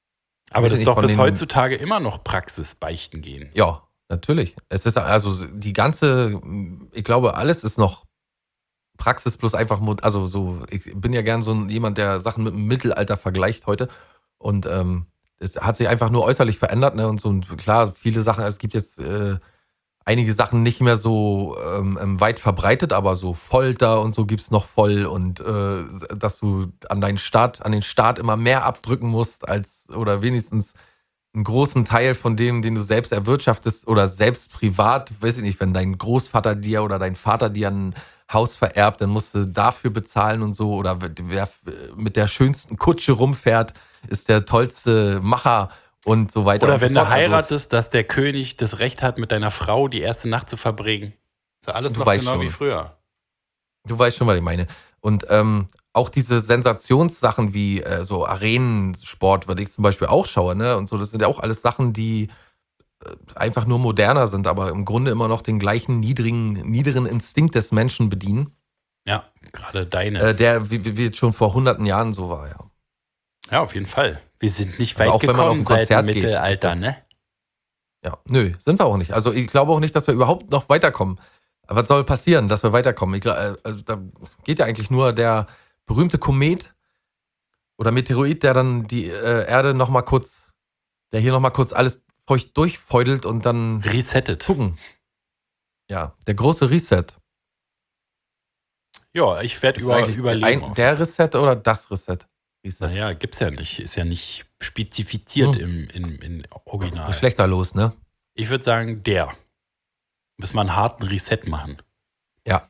Aber Weiß das ist nicht, doch von bis den- heutzutage immer noch Praxis beichten gehen. Ja, natürlich. Es ist also die ganze, ich glaube, alles ist noch Praxis plus einfach, also so, ich bin ja gern so jemand, der Sachen mit dem Mittelalter vergleicht heute. Und es hat sich einfach nur äußerlich verändert, ne? Und so, und klar, viele Sachen, es gibt jetzt einige Sachen nicht mehr so weit verbreitet, aber so Folter und so gibt's noch voll und dass du an den Staat immer mehr abdrücken musst, als oder wenigstens einen großen Teil von dem, den du selbst erwirtschaftest oder selbst privat, weiß ich nicht, wenn dein Großvater dir oder dein Vater dir ein Haus vererbt, dann musst du dafür bezahlen und so, oder wer mit der schönsten Kutsche rumfährt, ist der tollste Macher und so weiter. Oder und wenn so du fort. Also, heiratest, dass der König das Recht hat, mit deiner Frau die erste Nacht zu verbringen. Ist ja alles Du noch weißt genau schon. wie früher. Du weißt schon, was ich meine. Und auch diese Sensationssachen wie so Arenensport, was ich zum Beispiel auch schaue, ne? Und so, das sind ja auch alles Sachen, die einfach nur moderner sind, aber im Grunde immer noch den gleichen niederen Instinkt des Menschen bedienen, Ja, gerade deine. der wie jetzt schon vor hunderten Jahren so war, ja. Ja, auf jeden Fall. Wir sind nicht Also weit auch wenn man auf gekommen ein seit dem Konzert geht, Mittelalter, ist ne? Ja, nö, sind wir auch nicht. Also ich glaube auch nicht, dass wir überhaupt noch weiterkommen. Aber was soll passieren, dass wir weiterkommen? Also da geht ja eigentlich nur der berühmte Komet oder Meteorit, der dann die Erde der hier nochmal kurz alles feucht durchfeudelt und dann Resettet. gucken. Ja, der große Reset. Ja, ich werde Ist eigentlich überleben. der Reset oder das Reset? Reset. Naja, gibt's ja nicht. Ist ja nicht spezifiziert Hm. im Original. Geschlechterlos, ne? Ich würde sagen, der. Müssen wir einen harten Reset machen. Ja.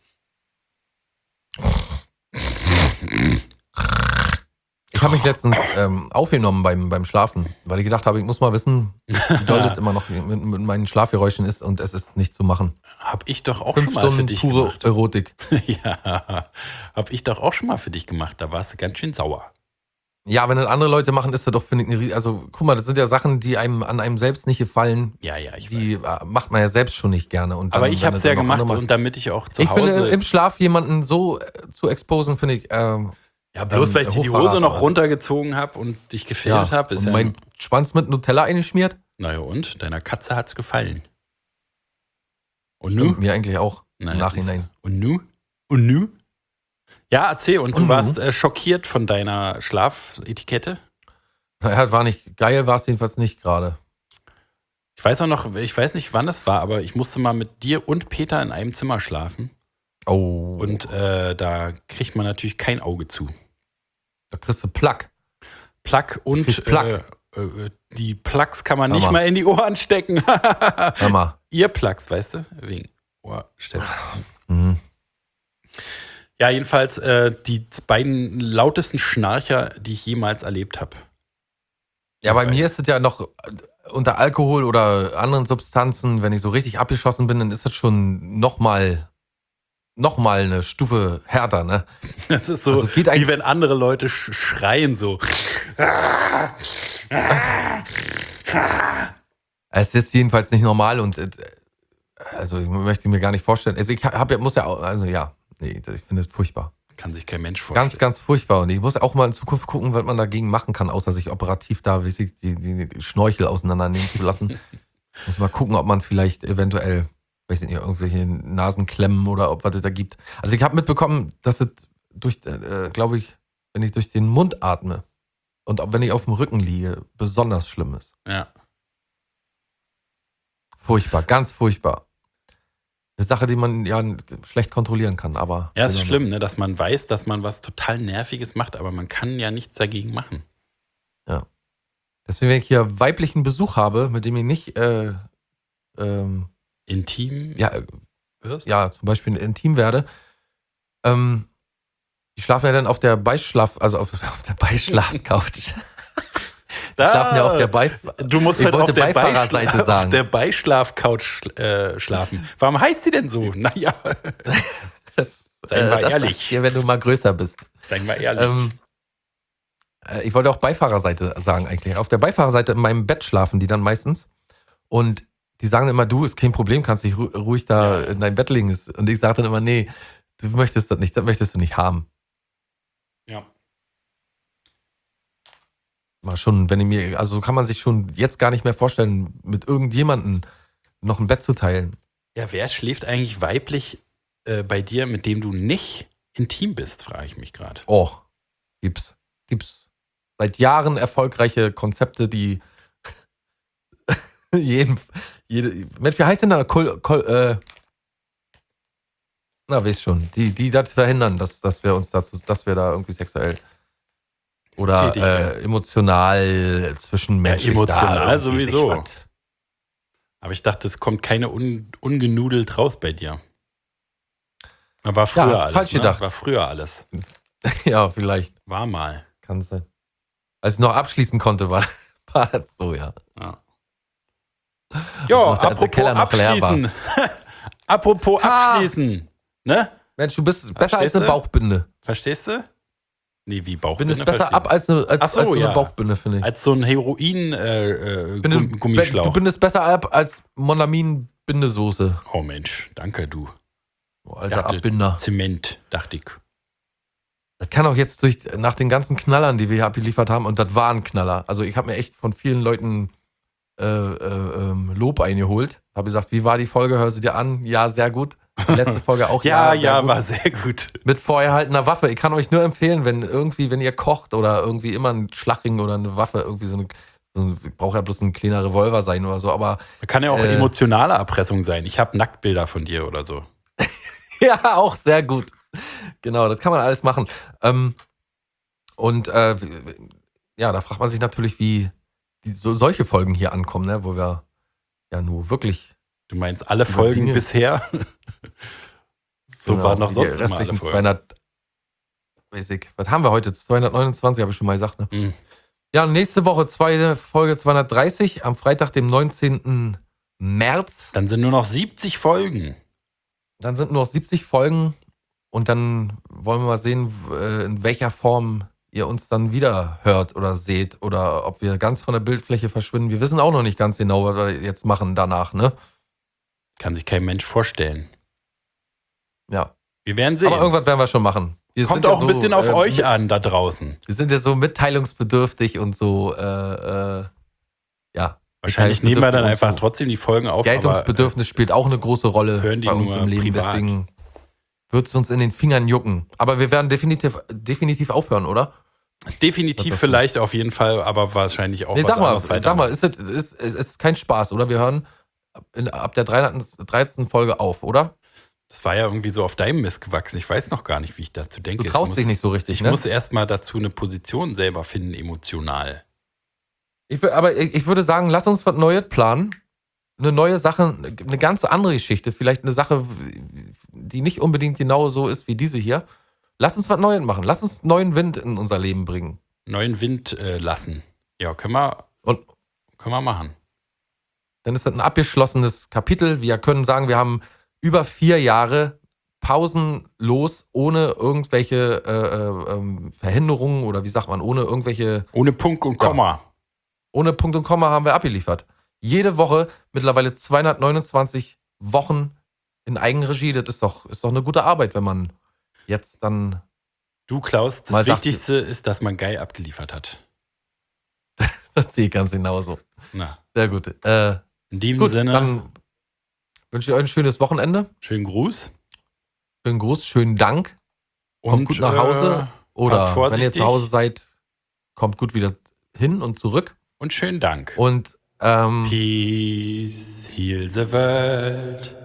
Ich habe mich letztens aufgenommen beim Schlafen, weil ich gedacht habe, ich muss mal wissen, wie doll das immer noch mit meinen Schlafgeräuschen ist, und es ist nicht zu machen. Hab ich doch auch 5 schon mal für Stunden dich pure gemacht. Erotik. Ja, hab ich doch auch schon mal für dich gemacht. Da warst du ganz schön sauer. Ja, wenn das andere Leute machen, ist das doch, finde ich, also guck mal, das sind ja Sachen, die an einem selbst nicht gefallen. Ja, ich Die weiß. macht man ja selbst schon nicht gerne. Und dann, Aber ich wenn hab's das ja dann noch gemacht andere und damit ich auch zu ich finde, Hause. im Schlaf jemanden so zu exposen, finde ich, Ja, bloß weil ich dir die Hose Hochverrat, noch aber- runtergezogen habe und dich gefilmt habe, ist und ja. mein Schwanz mit Nutella eingeschmiert. Naja, und? Deiner Katze hat's gefallen. Und Stimmt, nu? mir eigentlich auch im Naja, Nachhinein. siehst du. Und nu? Und nu? Ja, erzähl. Und du Und nu? warst schockiert von deiner Schlafetikette? Ja, war nicht geil, war es jedenfalls nicht gerade. Ich weiß auch noch, ich weiß nicht, wann das war, aber ich musste mal mit dir und Peter in einem Zimmer schlafen. Oh, Und da kriegt man natürlich kein Auge zu. da kriegst du Plack. Plug und Kriegst Plug. die Plugs kann man Hör nicht mal. mal in die Ohren stecken. Hör mal. Ihr Plugs, weißt du? Wegen Ohrstöpsel. Mhm. Ja, jedenfalls die beiden lautesten Schnarcher, die ich jemals erlebt habe. Ja, bei mir ist es ja noch unter Alkohol oder anderen Substanzen, wenn ich so richtig abgeschossen bin, dann ist das schon noch mal eine Stufe härter, ne? Das ist so, Also es geht wie eigentlich- wenn andere Leute schreien so. Es ist jedenfalls nicht normal und also ich möchte mir gar nicht vorstellen. Also ich muss ja auch, also ja, nee, ich finde es furchtbar. Kann sich kein Mensch vorstellen. Ganz, ganz furchtbar. Und ich muss auch mal in Zukunft gucken, was man dagegen machen kann, außer sich operativ da, wie sich die Schnorchel auseinandernehmen zu lassen. Muss mal gucken, ob man vielleicht eventuell, weiß ich nicht, irgendwelche Nasenklemmen oder ob was es da gibt. Also ich habe mitbekommen, dass es durch, glaube ich, wenn ich durch den Mund atme und auch wenn ich auf dem Rücken liege, besonders schlimm ist. Ja. Furchtbar, ganz furchtbar. Eine Sache, die man ja schlecht kontrollieren kann, aber. Ja, es ist schlimm, ne, dass man weiß, dass man was total Nerviges macht, aber man kann ja nichts dagegen machen. Deswegen, wenn ich hier weiblichen Besuch habe, mit dem ich nicht Intim ja, wirst? ja, zum Beispiel intim werde, die schlafen ja dann auf der auf der Beischlaf-Couch. Da, Schlafen ja auf der du musst Ich halt wollte auf der, Beifahrerseite auf sagen. der Beischlaf-Couch schlafen. Warum heißt sie denn so? Naja, sei mal das ehrlich. sag ich dir, wenn du mal größer bist. Sei mal ehrlich. Ich wollte auch Beifahrerseite sagen eigentlich. Auf der Beifahrerseite in meinem Bett schlafen die dann meistens. Und die sagen immer, du, ist kein Problem, kannst dich ruhig da in dein Bett legen. Und ich sage dann immer, nee, du möchtest das möchtest du nicht haben. Ja. Mal schon, wenn ich mir, also so kann man sich schon jetzt gar nicht mehr vorstellen, mit irgendjemandem noch ein Bett zu teilen. Ja, wer schläft eigentlich weiblich bei dir, mit dem du nicht intim bist, frage ich mich gerade. Oh, gibt's seit Jahren erfolgreiche Konzepte, die Mensch, wie heißt denn da? Wisst schon, die das verhindern, dass wir da irgendwie sexuell oder Tätig werden. emotional zwischenmenschlich emotional da irgendwie sowieso. sich was- Aber ich dachte, es kommt keine ungenudelt raus bei dir. War früher hast alles. falsch Ne? gedacht. War früher alles. Ja, vielleicht War mal. kann es sein. Als ich noch abschließen konnte, war das so, ja. Ja, noch der apropos Keller noch leer war. abschließen. Apropos Ah. abschließen. Ne? Mensch, du bist besser als Verstehst eine du? Bauchbinde. Verstehst du? Nee, wie Bauchbinde? Bindest besser verstehe ab als eine, Ach so, als ja. eine Bauchbinde, finde ich. Als so ein Heroin-Gummischlauch. Du bindest besser ab als Monamin-Bindesoße. Oh Mensch, danke du. Oh, alter Dachte, Abbinder. Zement, dachte ich. Das kann auch jetzt nach den ganzen Knallern, die wir hier abgeliefert haben, und das waren Knaller. Also ich habe mir echt von vielen Leuten Lob eingeholt. Habe gesagt, wie war die Folge? Hör sie dir an? Ja, sehr gut. Die letzte Folge auch. Ja, sehr gut. war sehr gut. Mit vorgehaltener Waffe. Ich kann euch nur empfehlen, wenn ihr kocht oder irgendwie immer ein Schlagring oder eine Waffe, irgendwie braucht ja bloß ein kleiner Revolver sein oder so, aber Kann ja auch emotionale Erpressung sein. Ich habe Nacktbilder von dir oder so. ja, auch sehr gut. Genau, das kann man alles machen. Da fragt man sich natürlich, wie solche Folgen hier ankommen, ne? Wo wir ja nur wirklich Du meinst alle Folgen Dinge. bisher? So genau, war noch die sonst immer alle restlichen Folgen. 200. Basic. Was haben wir heute? 229, habe ich schon mal gesagt, ne? Mhm. Ja, nächste Woche Folge 230 am Freitag, dem 19. März. Dann sind nur noch 70 Folgen. Dann sind nur noch 70 Folgen und dann wollen wir mal sehen, in welcher Form ihr uns dann wieder hört oder seht oder ob wir ganz von der Bildfläche verschwinden. Wir wissen auch noch nicht ganz genau, was wir jetzt machen danach, ne? Kann sich kein Mensch vorstellen. Ja. Wir werden sehen. Aber irgendwas werden wir schon machen. Wir Kommt sind auch ja ein bisschen auf so, euch an da draußen. Wir sind ja so mitteilungsbedürftig und so, Wahrscheinlich nehmen wir dann und einfach so. trotzdem die Folgen auf. Geltungsbedürfnis spielt auch eine große Rolle hören die bei uns nur im Leben, privat. deswegen wird es uns in den Fingern jucken. Aber wir werden definitiv aufhören, oder? Definitiv vielleicht auf jeden Fall, aber wahrscheinlich auch Nee, was sag mal, anderes weitermachen. es ist kein Spaß, oder? Wir hören ab der 313. Folge auf, oder? Das war ja irgendwie so auf deinem Mist gewachsen. Ich weiß noch gar nicht, wie ich dazu denke. Du traust dich nicht so richtig, Ich ne? muss erstmal dazu eine Position selber finden, emotional. Aber ich würde sagen, lass uns was Neues planen. Eine neue Sache, eine ganz andere Geschichte. Vielleicht eine Sache, die nicht unbedingt genau so ist wie diese hier. Lass uns was Neues machen. Lass uns neuen Wind in unser Leben bringen. Neuen Wind lassen. Ja, können wir machen. Dann ist das ein abgeschlossenes Kapitel. Wir können sagen, wir haben über 4 Jahre pausenlos, ohne irgendwelche Verhinderungen oder wie sagt man, ohne irgendwelche, Ohne Punkt und Komma. ohne Punkt und Komma haben wir abgeliefert. Jede Woche, mittlerweile 229 Wochen in Eigenregie. Das ist doch eine gute Arbeit, wenn man jetzt dann, Du, Klaus, das Mal sagt- Wichtigste ist, dass man geil abgeliefert hat. das sehe ich ganz genauso. Na, Sehr gut. in dem Gut, Sinne, dann wünsche ich euch ein schönes Wochenende. schönen Gruß. Schönen Gruß, schönen Dank. Kommt Und, gut nach Hause. Oder fahrt wenn ihr vorsichtig. zu Hause seid, kommt gut wieder hin und zurück. Und schönen Dank. Und Peace, heal the world.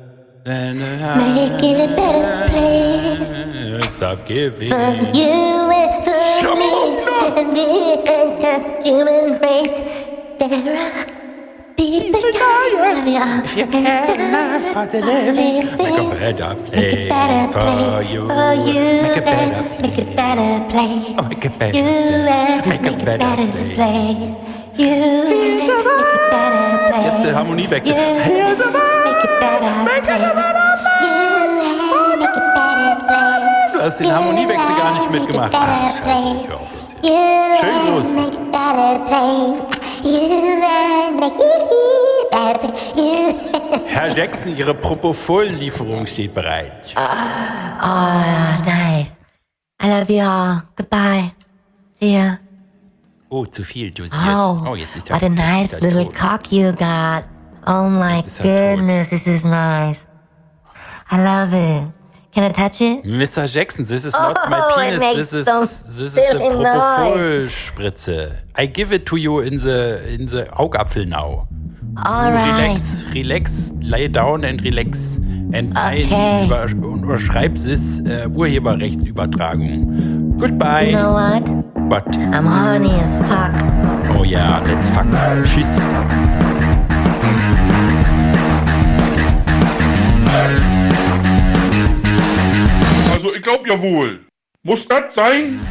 Make it a better place Stop giving. for you and for me and the human race. There are people dying If you care for the living, make a better place for you. Make a better Make it better place. Oh, make a better You and Make a better place. place. You and make it better place. Jetzt der Harmoniewechsel. Make it better place. You and make it better place. Du hast den Harmoniewechsel gar nicht mitgemacht. Ach, scheiße, ich hör auf jetzt hier. You Schönen Gruß. and make it better place. You and make it better place. You Herr Jackson, Ihre Propofol-Lieferung steht bereit. Oh, nice. I love you all. Goodbye. See ya. Oh, zu viel dosiert. Oh, jetzt ist what a nice little cock you got. Oh my Jetzt ist er tot. goodness, this is nice. I love it. Can I touch it? Mr. Jackson, this is not my Oh, it penis. makes This some is a silly Propofol-Spritze. I give it to you in the Augapfel now. All right. Relax, lay down and relax. And sign, Okay. unterschreib this Urheberrechtsübertragung. Goodbye. You know what? What? I'm horny as fuck. Oh ja, let's fuck. Tschüss. Also, ich glaub ja wohl. Muss das sein?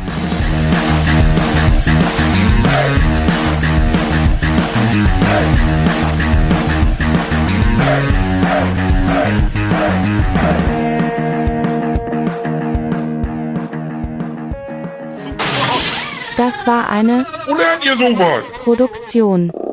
Das war eine Wo lernt ihr sowas? Produktion